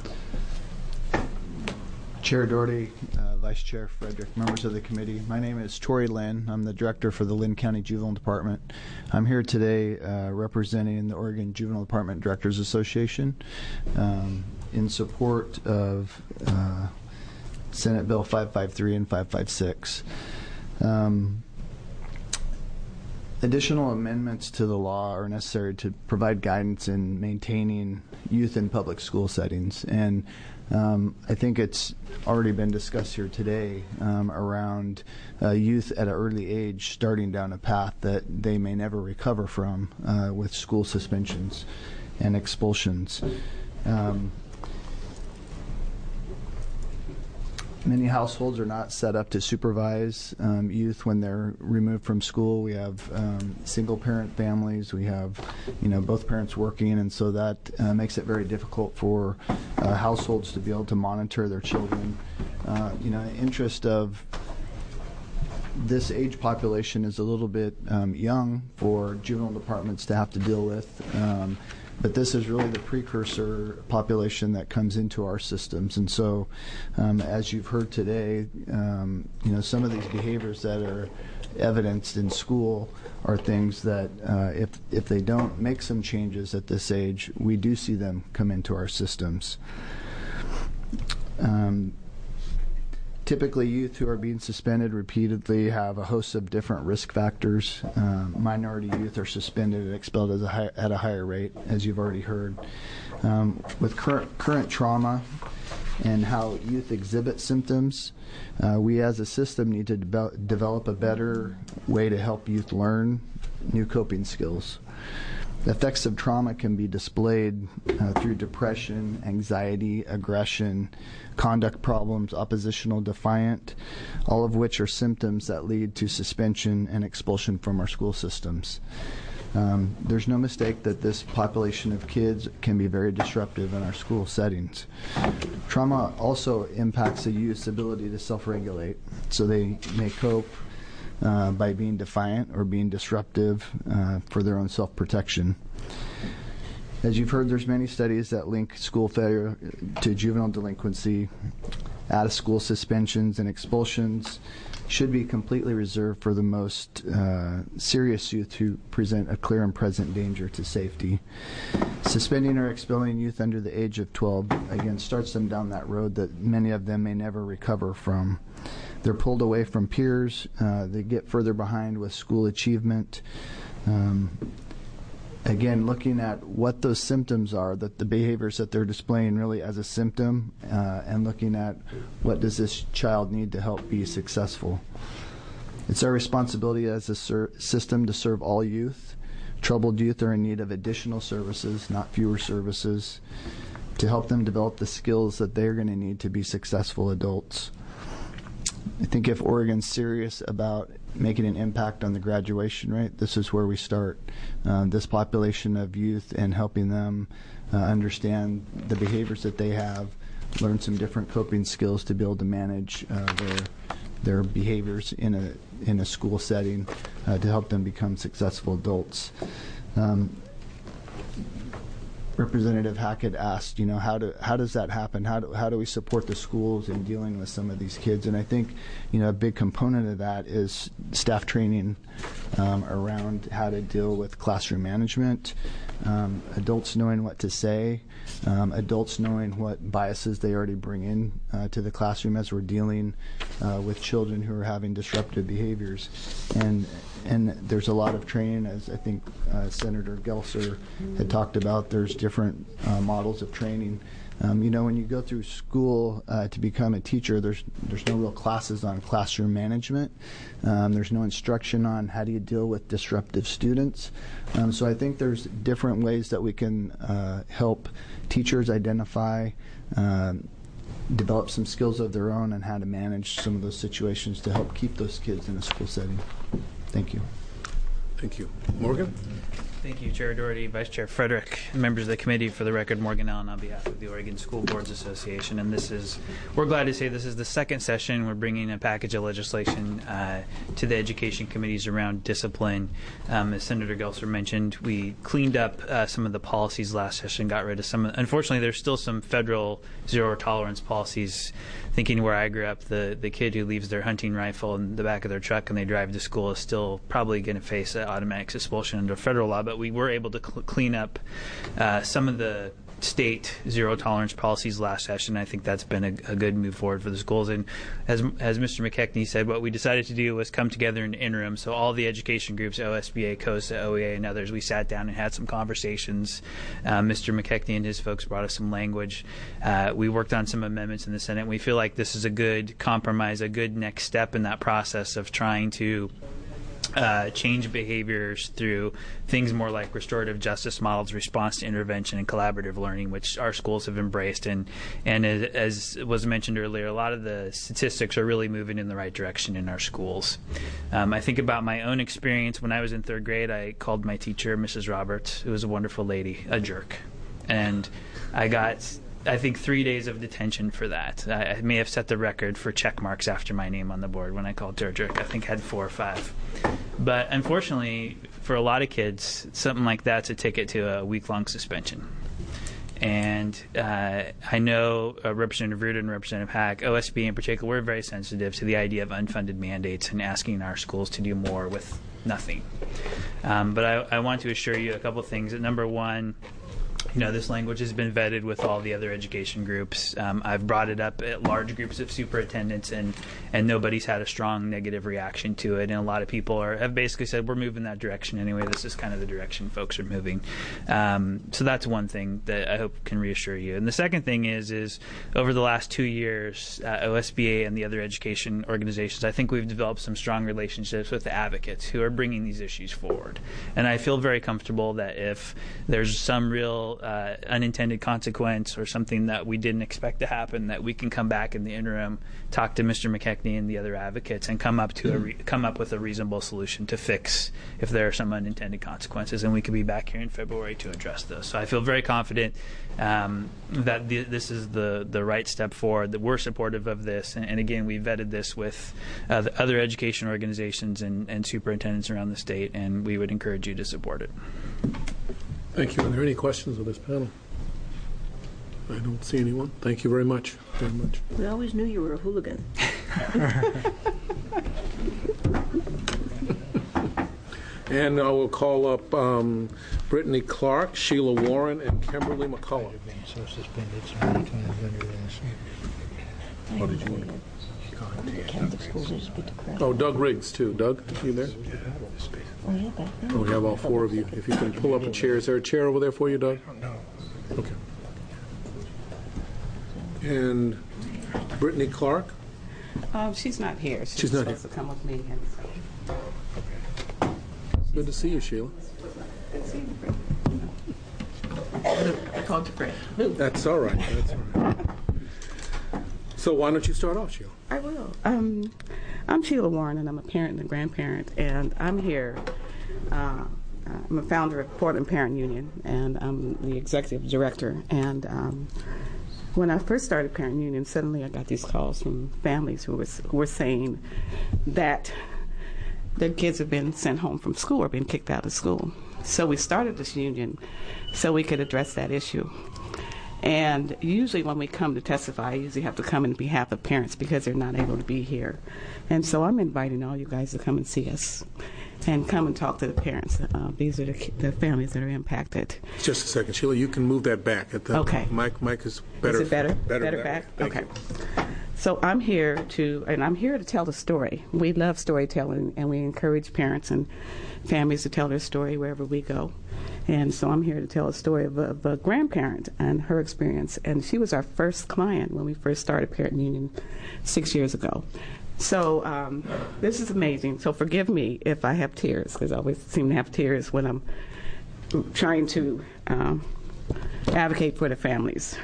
Chair Doherty, uh, Vice Chair Frederick, members of the committee. My name is Tori Lynn. I'm the director for the Lynn County Juvenile Department. I'm here today uh, representing the Oregon Juvenile Department Directors Association um, in support of uh, Senate Bill five fifty-three and five fifty-six. Um, Additional amendments to the law are necessary to provide guidance in maintaining youth in public school settings. And um, I think it's already been discussed here today um, around uh, youth at an early age starting down a path that they may never recover from uh, with school suspensions and expulsions. Um, many households are not set up to supervise um, youth when they're removed from school. We have um, single-parent families. We have, you know, both parents working, and so that uh, makes it very difficult for uh, households to be able to monitor their children. Uh, you know, the interest of this age population is a little bit um, young for juvenile departments to have to deal with. Um, But this is really the precursor population that comes into our systems. And so, um, as you've heard today, um, you know, some of these behaviors that are evidenced in school are things that uh, if, if they don't make some changes at this age, we do see them come into our systems. Um, Typically, youth who are being suspended repeatedly have a host of different risk factors. Um, minority youth are suspended and expelled as a high, at a higher rate, as you've already heard. Um, with current, current trauma and how youth exhibit symptoms, uh, we as a system need to de- develop a better way to help youth learn new coping skills. The effects of trauma can be displayed uh, through depression, anxiety, aggression, conduct problems, oppositional defiant, all of which are symptoms that lead to suspension and expulsion from our school systems. Um, there's no mistake that this population of kids can be very disruptive in our school settings. Trauma also impacts the youth's ability to self-regulate, so they may cope Uh, by being defiant or being disruptive uh, for their own self-protection. As you've heard, there's many studies that link school failure to juvenile delinquency. Out-of-school suspensions and expulsions should be completely reserved for the most uh, serious youth who present a clear and present danger to safety. Suspending or expelling youth under the age of twelve, again, starts them down that road that many of them may never recover from. They're pulled away from peers. Uh, they get further behind with school achievement. Um, again, looking at what those symptoms are, that the behaviors that they're displaying really as a symptom, uh, and looking at what does this child need to help be successful. It's our responsibility as a ser- system to serve all youth. Troubled youth are in need of additional services, not fewer services, to help them develop the skills that they're going to need to be successful adults. I think if Oregon's serious about making an impact on the graduation rate, this is where we start. Um, this population of youth and helping them uh, understand the behaviors that they have, learn some different coping skills to be able to manage uh, their their behaviors in a in a school setting uh, to help them become successful adults. Um, Representative Hackett asked, you know, how do how does that happen? How do how do we support the schools in dealing with some of these kids? And I think, you know, a big component of that is staff training um, around how to deal with classroom management, um, adults knowing what to say, um, adults knowing what biases they already bring in uh, to the classroom as we're dealing uh, with children who are having disruptive behaviors. And And there's a lot of training, as I think uh, Senator Gelser had talked about. There's different uh, models of training. Um, you know, when you go through school uh, to become a teacher, there's there's no real classes on classroom management. Um, there's no instruction on how do you deal with disruptive students. Um, so I think there's different ways that we can uh, help teachers identify, um, develop some skills of their own on how to manage some of those situations to help keep those kids in a school setting. Thank you. Thank you. Morgan? Thank you, Chair Doherty, Vice Chair Frederick, members of the committee. For the record, Morgan Allen on behalf of the Oregon School Boards Association. And this is, we're glad to say this is the second session. We're bringing a package of legislation uh, to the education committees around discipline. Um, as Senator Gelser mentioned, we cleaned up uh, some of the policies last session, got rid of some. Unfortunately, there's still some federal zero tolerance policies. Thinking where I grew up, the, the kid who leaves their hunting rifle in the back of their truck and they drive to school is still probably going to face an automatic expulsion under federal law. But we were able to cl- clean up uh, some of the state zero tolerance policies last session. I think that's been a, a good move forward for the schools. And as as Mister McKechnie said, what we decided to do was come together in interim. So all the education groups, O S B A, COSA, O E A, and others, we sat down and had some conversations. Uh, Mister McKechnie and his folks brought us some language. Uh, we worked on some amendments in the Senate. We feel like this is a good compromise, a good next step in that process of trying to uh, change behaviors through things more like restorative justice models, response to intervention, and collaborative learning, which our schools have embraced. And, and as was mentioned earlier, a lot of the statistics are really moving in the right direction in our schools. Um, I think about my own experience. When I was in third grade, I called my teacher, Missus Roberts, who was a wonderful lady, a jerk. And I got, I think, three days of detention for that. I, I may have set the record for check marks after my name on the board when I called her a jerk. I think I had four or five. But unfortunately, for a lot of kids, something like that's a ticket to a week-long suspension. And uh, I know uh, Representative Reardon and Representative Hack, O S B A in particular, we're very sensitive to the idea of unfunded mandates and asking our schools to do more with nothing. Um, but I, I want to assure you a couple of things. That number one, you know, this language has been vetted with all the other education groups. Um, I've brought it up at large groups of superintendents, and, and nobody's had a strong negative reaction to it. And a lot of people are, have basically said, we're moving that direction anyway. This is kind of the direction folks are moving. Um, so that's one thing that I hope can reassure you. And the second thing is, is over the last two years, uh, O S B A and the other education organizations, I think we've developed some strong relationships with the advocates who are bringing these issues forward. And I feel very comfortable that if there's some real Uh, unintended consequence or something that we didn't expect to happen, that we can come back in the interim, talk to Mister McKechnie and the other advocates, and come up to a re- come up with a reasonable solution to fix if there are some unintended consequences, and we could be back here in February to address those. So I feel very confident um, that the, this is the the right step forward. That we're supportive of this, and, and again, we vetted this with uh, the other education organizations and, and superintendents around the state, and we would encourage you to support it. Thank you. Are there any questions of this panel? I don't see anyone. Thank you very much. Very much. We always knew you were a hooligan. And I will call up um, Brittany Clark, Sheila Warren, and Kimberly McCullough. What did you want? Oh, Doug Riggs, too. Doug, you there? Oh, we have all four of you. If you can pull up a chair. Is there a chair over there for you, Doug? No. Okay. And Brittany Clark? Um, she's not here. She's, she's not supposed here. to come with me. And so. Good to see you, Sheila. Good to see you. I called you Fred. That's all right. That's all right. So why don't you start off, Sheila? I will. Um, I'm Sheila Warren, and I'm a parent and a grandparent, and I'm here. Uh, I'm a founder of Portland Parent Union, and I'm the executive director. And um, when I first started Parent Union, suddenly I got these calls from families who, was, who were saying that their kids have been sent home from school or been kicked out of school. So we started this union so we could address that issue. And usually when we come to testify, I usually have to come in behalf of parents because they're not able to be here. And so I'm inviting all you guys to come and see us and come and talk to the parents. Uh, these are the, the families that are impacted. Just a second, Sheila. You can move that back. At the okay. Mic, mic is better. Is it better? Better, better back? back? Thank okay. you. So I'm here to, and I'm here to tell the story. We love storytelling, and we encourage parents and families to tell their story wherever we go. And so I'm here to tell a story of a, of a grandparent and her experience. And she was our first client when we first started Parent Union six years ago. So um, this is amazing. So forgive me if I have tears, because I always seem to have tears when I'm trying to um, advocate for the families.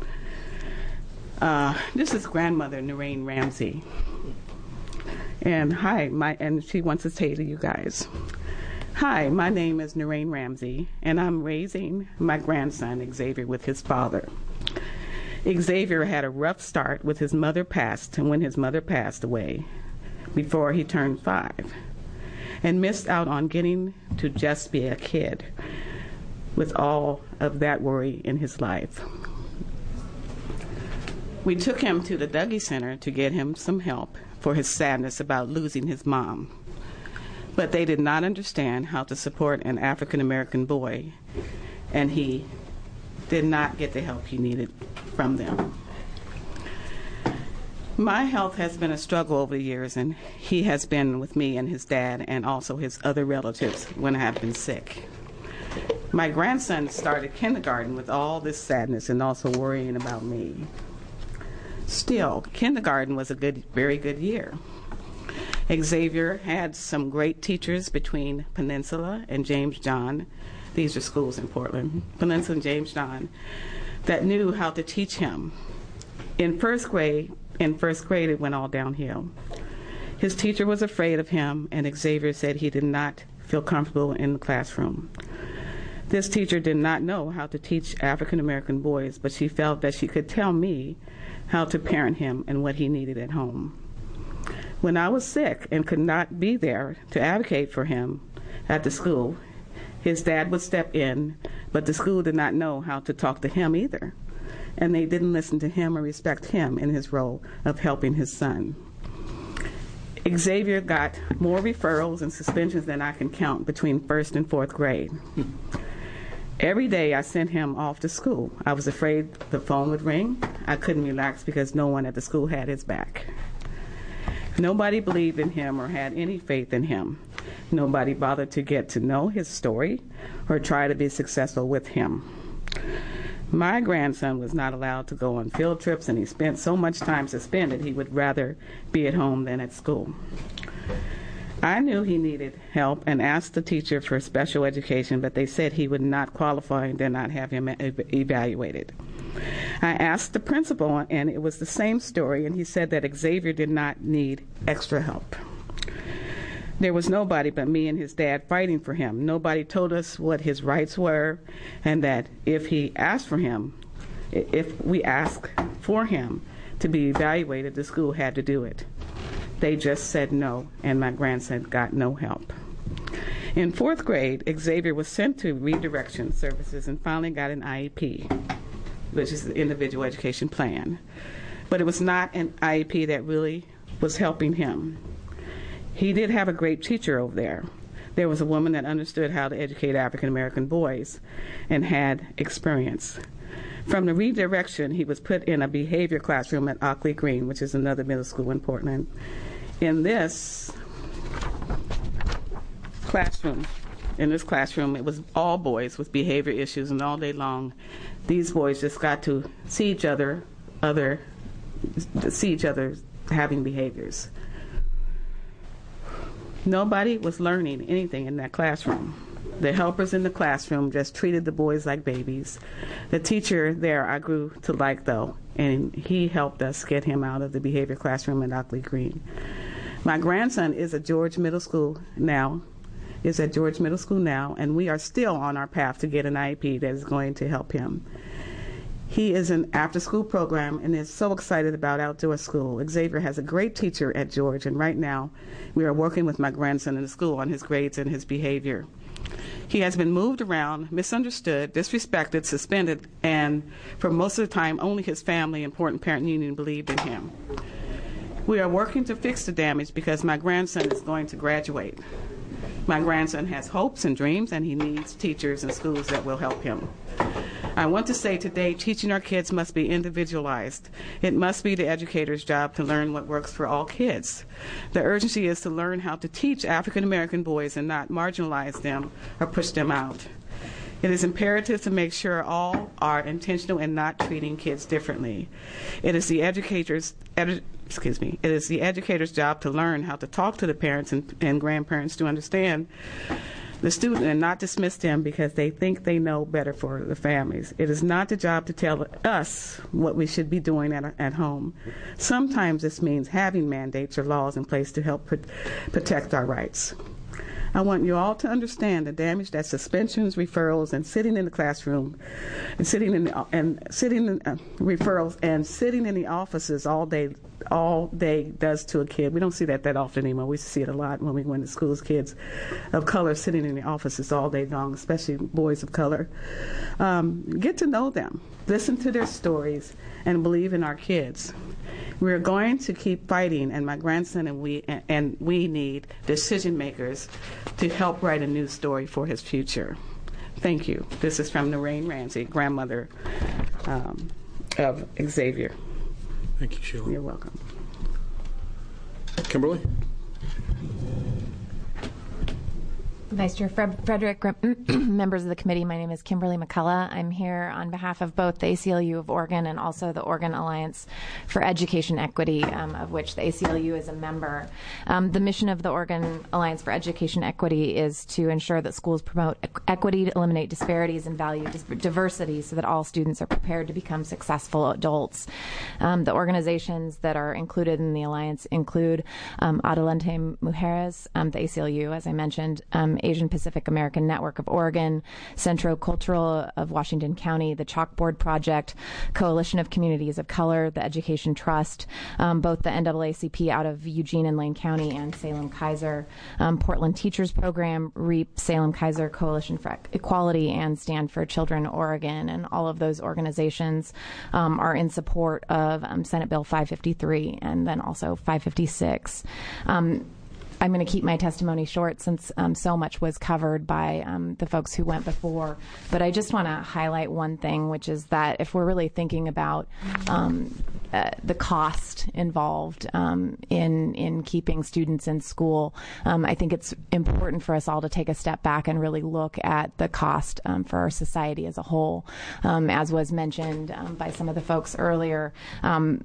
Uh, this is grandmother Noreen Ramsey. And hi, my and she wants to say to you guys, hi, my name is Noreen Ramsey, and I'm raising my grandson Xavier with his father. Xavier had a rough start with his mother passed, and when his mother passed away before he turned five, and missed out on getting to just be a kid with all of that worry in his life. We took him to the Dougie Center to get him some help for his sadness about losing his mom. But they did not understand how to support an African-American boy, and he did not get the help he needed from them. My health has been a struggle over the years, and he has been with me and his dad and also his other relatives when I have been sick. My grandson started kindergarten with all this sadness and also worrying about me. Still, kindergarten was a good, very good year. Xavier had some great teachers between Peninsula and James John. These are schools in Portland. Peninsula and James John that knew how to teach him. In first grade, in first grade, it went all downhill. His teacher was afraid of him, and Xavier said he did not feel comfortable in the classroom. This teacher did not know how to teach African American boys, but she felt that she could tell me how to parent him and what he needed at home. When I was sick and could not be there to advocate for him at the school, his dad would step in, but the school did not know how to talk to him either, and they didn't listen to him or respect him in his role of helping his son. Xavier got more referrals and suspensions than I can count between first and fourth grade. Every day I sent him off to school. I was afraid the phone would ring. I couldn't relax because no one at the school had his back. Nobody believed in him or had any faith in him. Nobody bothered to get to know his story or try to be successful with him. My grandson was not allowed to go on field trips, and he spent so much time suspended he would rather be at home than at school. I knew he needed help and asked the teacher for special education, but they said he would not qualify and did not have him evaluated. I asked the principal, and it was the same story, and he said that Xavier did not need extra help. There was nobody but me and his dad fighting for him. Nobody told us what his rights were, and that if he asked for him, if we asked for him to be evaluated, the school had to do it. They just said no, and my grandson got no help. In fourth grade, Xavier was sent to redirection services and finally got an I E P, which is the individual education plan. But it was not an I E P that really was helping him. He did have a great teacher over there. There was a woman that understood how to educate African American boys and had experience. From the redirection, he was put in a behavior classroom at Ockley Green, which is another middle school in Portland. In this classroom, in this classroom, it was all boys with behavior issues, and all day long, these boys just got to see each other, other, see each other having behaviors. Nobody was learning anything in that classroom. The helpers in the classroom just treated the boys like babies. The teacher there I grew to like, though, and he helped us get him out of the behavior classroom at Ockley Green. My grandson is at George Middle School now, is at George Middle School now, and we are still on our path to get an I E P that is going to help him. He is an after-school program and is so excited about outdoor school. Xavier has a great teacher at George, and right now we are working with my grandson in the school on his grades and his behavior. He has been moved around, misunderstood, disrespected, suspended, and for most of the time only his family and Portland Parent Union believed in him. We are working to fix the damage because my grandson is going to graduate. My grandson has hopes and dreams, and he needs teachers and schools that will help him. I want to say today, teaching our kids must be individualized. It must be the educator's job to learn what works for all kids. The urgency is to learn how to teach African American boys and not marginalize them or push them out. It is imperative to make sure all are intentional in not treating kids differently. It is the educator's edu- excuse me. It is the educator's job to learn how to talk to the parents and, and grandparents to understand the student and not dismiss them because they think they know better for the families. It is not the job to tell us what we should be doing at, at home. Sometimes this means having mandates or laws in place to help pr- protect our rights. I want you all to understand the damage that suspensions, referrals, and sitting in the classroom, and sitting in the, and sitting in uh, referrals and sitting in the offices all day, all day does to a kid. We don't see that that often anymore. We see it a lot when we went to schools. Kids of color sitting in the offices all day long, especially boys of color. Um, get to know them, listen to their stories, and believe in our kids. We're going to keep fighting, and my grandson and we and, and we need decision makers to help write a new story for his future. Thank you. This is from Lorraine Ramsey, grandmother um, of Xavier. Thank you, Sheila. You're welcome. Kimberly? Vice Chair Fred- Frederick, members of the committee, my name is Kimberly McCullough. I'm here on behalf of both the A C L U of Oregon and also the Oregon Alliance for Education Equity, um, of which the A C L U is a member. Um, the mission of the Oregon Alliance for Education Equity is to ensure that schools promote e- equity, to eliminate disparities, and value dis- diversity so that all students are prepared to become successful adults. Um, the organizations that are included in the Alliance include um, Adelante Mujeres, um, the A C L U, as I mentioned, um, Asian Pacific American Network of Oregon, Centro Cultural of Washington County, the Chalkboard Project, Coalition of Communities of Color, the Education Trust, um, both the N double A C P out of Eugene and Lane County, and Salem-Keizer, um, Portland Teachers Program, REAP, Salem-Keizer Coalition for Equality, and Stand for Children Oregon. And all of those organizations um, are in support of um, Senate Bill five fifty-three and then also five fifty-six. Um, I'm going to keep my testimony short since um, so much was covered by um, the folks who went before. But I just want to highlight one thing, which is that if we're really thinking about um, uh, the cost involved um, in in keeping students in school, um, I think it's important for us all to take a step back and really look at the cost um, for our society as a whole. Um, as was mentioned um, by some of the folks earlier, um,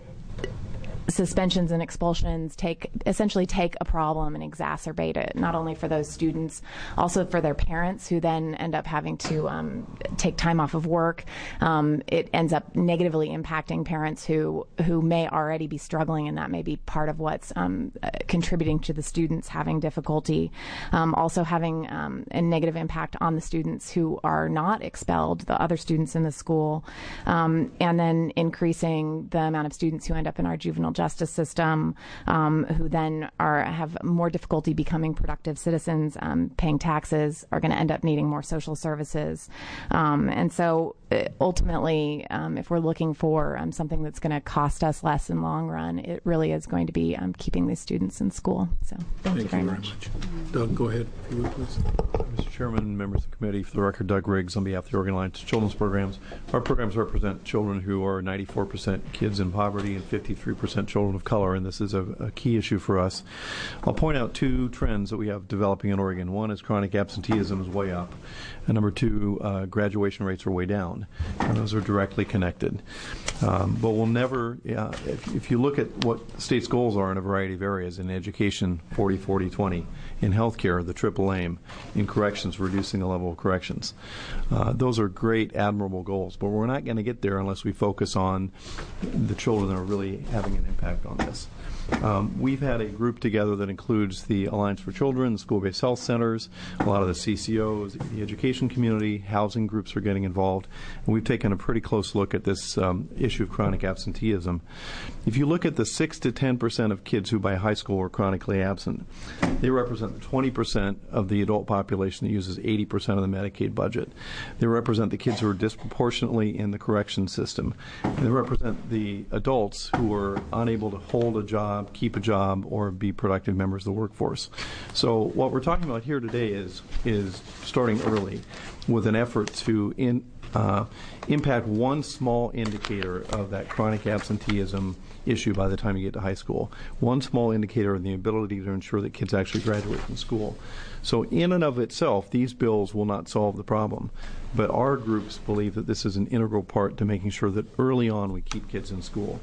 suspensions and expulsions take essentially take a problem and exacerbate it, not only for those students, also for their parents, who then end up having to um, take time off of work. Um, it ends up negatively impacting parents who who may already be struggling, and that may be part of what's um, uh, contributing to the students having difficulty. Um, also having um, a negative impact on the students who are not expelled, the other students in the school, um, and then increasing the amount of students who end up in our juvenile justice system, um, who then are have more difficulty becoming productive citizens, um, paying taxes, are going to end up needing more social services. Um, and so uh, ultimately, um, if we're looking for um, something that's going to cost us less in the long run, it really is going to be um, keeping these students in school. So thank, thank you very, you very much. much. Doug, go ahead, if you would, please. Mister Chairman, members of the committee, for the record, Doug Riggs on behalf of the Oregon Alliance Children's Programs. Our programs represent children who are ninety-four percent kids in poverty and fifty-three percent children of color, and this is a, a key issue for us. I'll point out two trends that we have developing in Oregon. One is chronic absenteeism is way up, and number two, uh, graduation rates are way down, and those are directly connected. Um, but we'll never, uh, if, if you look at what the state's goals are in a variety of areas, in education, forty, forty, twenty, in healthcare, the triple aim, in corrections, reducing the level of corrections. Uh, those are great, admirable goals, but we're not going to get there unless we focus on the children that are really having an impact on this. Um, we've had a group together that includes the Alliance for Children, the school-based health centers, a lot of the C C Os, the education community, housing groups are getting involved, and we've taken a pretty close look at this um, issue of chronic absenteeism. If you look at the six to ten percent of kids who by high school are chronically absent, they represent twenty percent of the adult population that uses eighty percent of the Medicaid budget. They represent the kids who are disproportionately in the corrections system. And they represent the adults who are unable to hold a job, keep a job, or be productive members of the workforce. So what we're talking about here today is is starting early with an effort to in, uh, impact one small indicator of that chronic absenteeism issue by the time you get to high school. One small indicator of the ability to ensure that kids actually graduate from school. So in and of itself, these bills will not solve the problem. But our groups believe that this is an integral part to making sure that early on we keep kids in school.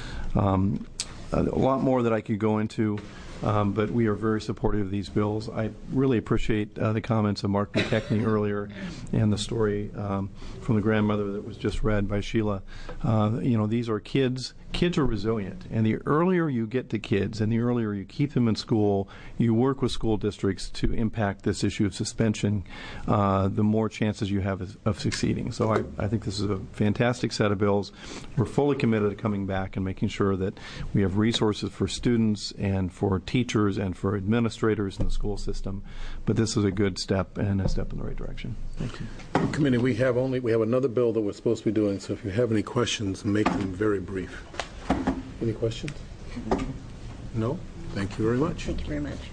Um, a lot more that I could go into, um, but we are very supportive of these bills. I really appreciate uh, the comments of Mark McKechnie earlier and the story um, from the grandmother that was just read by Sheila. Uh, you know, these are kids. Kids are resilient, and the earlier you get to kids and the earlier you keep them in school, you work with school districts to impact this issue of suspension, uh, the more chances you have of, of succeeding. So I, I think this is a fantastic set of bills. We're fully committed to coming back and making sure that we have resources for students and for teachers and for administrators in the school system. But this is a good step and a step in the right direction. Thank you. Committee, we have only we have another bill that we're supposed to be doing, so if you have any questions, make them very brief. Any questions? No? Thank you very much. Thank you very much.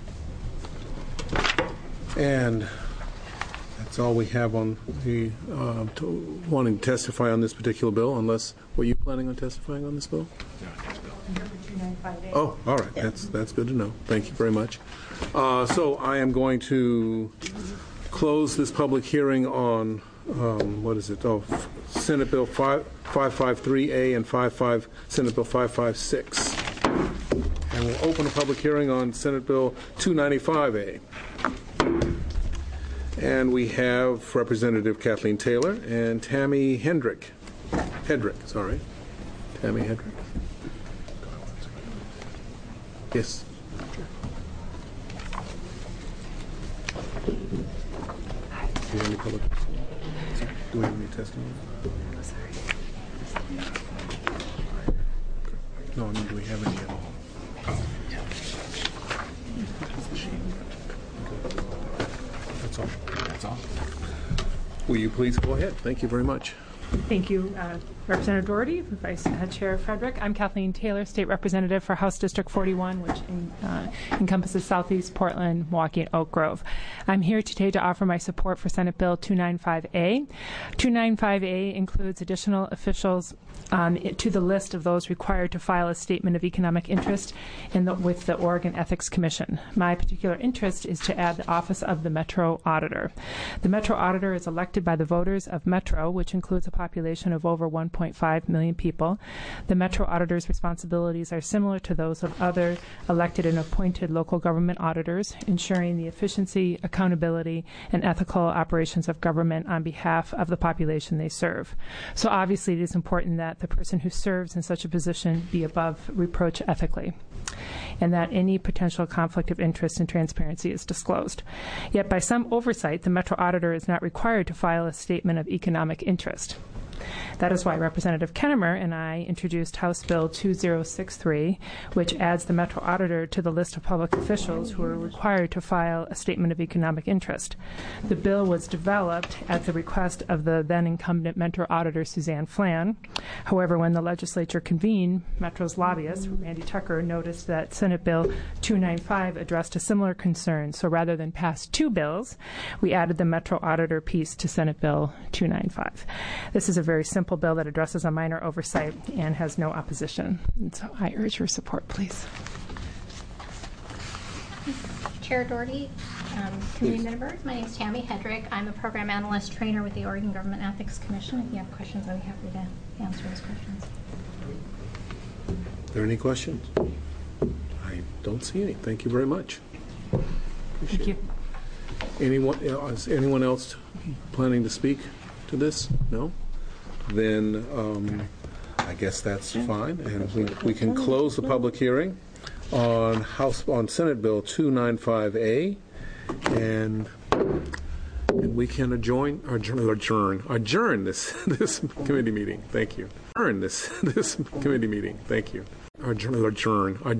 And that's all we have on the uh, to wanting to testify on this particular bill, unless, were you planning on testifying on this bill? ninety-five A. Oh, all right. That's that's good to know. Thank you very much. Uh, so I am going to close this public hearing on, um, what is it? Oh, Senate Bill five fifty-three A and five five Senate Bill five fifty-six. And we'll open a public hearing on Senate Bill two ninety-five A. And we have Representative Kathleen Taylor and Tammy Hendrick. Hedrick, sorry. Tammy Hedrick. Yes. Do we have any public? Do we have any testimony? No, I mean, do we have any at all? That's all. That's all. Will you please go ahead? Thank you very much. Thank you, uh, Representative Doherty, Vice uh, Chair Frederick. I'm Kathleen Taylor, State Representative for House District forty-one, which in, uh, encompasses Southeast Portland, Milwaukee, and Oak Grove. I'm here today to offer my support for Senate Bill two ninety-five A. two ninety-five A includes additional officials um, to the list of those required to file a statement of economic interest in the, with the Oregon Ethics Commission. My particular interest is to add the Office of the Metro Auditor. The Metro Auditor is elected by the voters of Metro, which includes a population of over one point five million people. The Metro Auditor's responsibilities are similar to those of other elected and appointed local government auditors, ensuring the efficiency, accountability, and ethical operations of government on behalf of the population they serve. So obviously it is important that the person who serves in such a position be above reproach ethically, and that any potential conflict of interest and transparency is disclosed. Yet by some oversight, the Metro Auditor is not required to file a statement of economic interest. That is why Representative Kennemer and I introduced House Bill two thousand sixty-three, which adds the Metro Auditor to the list of public officials who are required to file a statement of economic interest. The bill was developed at the request of the then incumbent Metro Auditor Suzanne Flan. However, when the legislature convened, Metro's lobbyist, Randy Tucker, noticed that Senate Bill two ninety-five addressed a similar concern. So rather than pass two bills, we added the Metro Auditor piece to Senate Bill two ninety-five. This is a very simple bill that addresses a minor oversight and has no opposition. And so I urge your support, please. Chair Doherty, um, committee members, my name is Tammy Hedrick. I'm a program analyst trainer with the Oregon Government Ethics Commission. If you have questions, I'll be happy to answer those questions. Are there any questions? I don't see any. Thank you very much. Thank you. Anyone, uh, is anyone else planning to speak to this? No? Then um, I guess that's fine, and we, we can close the public hearing on House on Senate Bill two ninety-five A, and and we can adjourn adjourn adjourn, adjourn this this committee meeting. Thank you. Adjourn this this committee meeting. Thank you. Adjourn adjourn.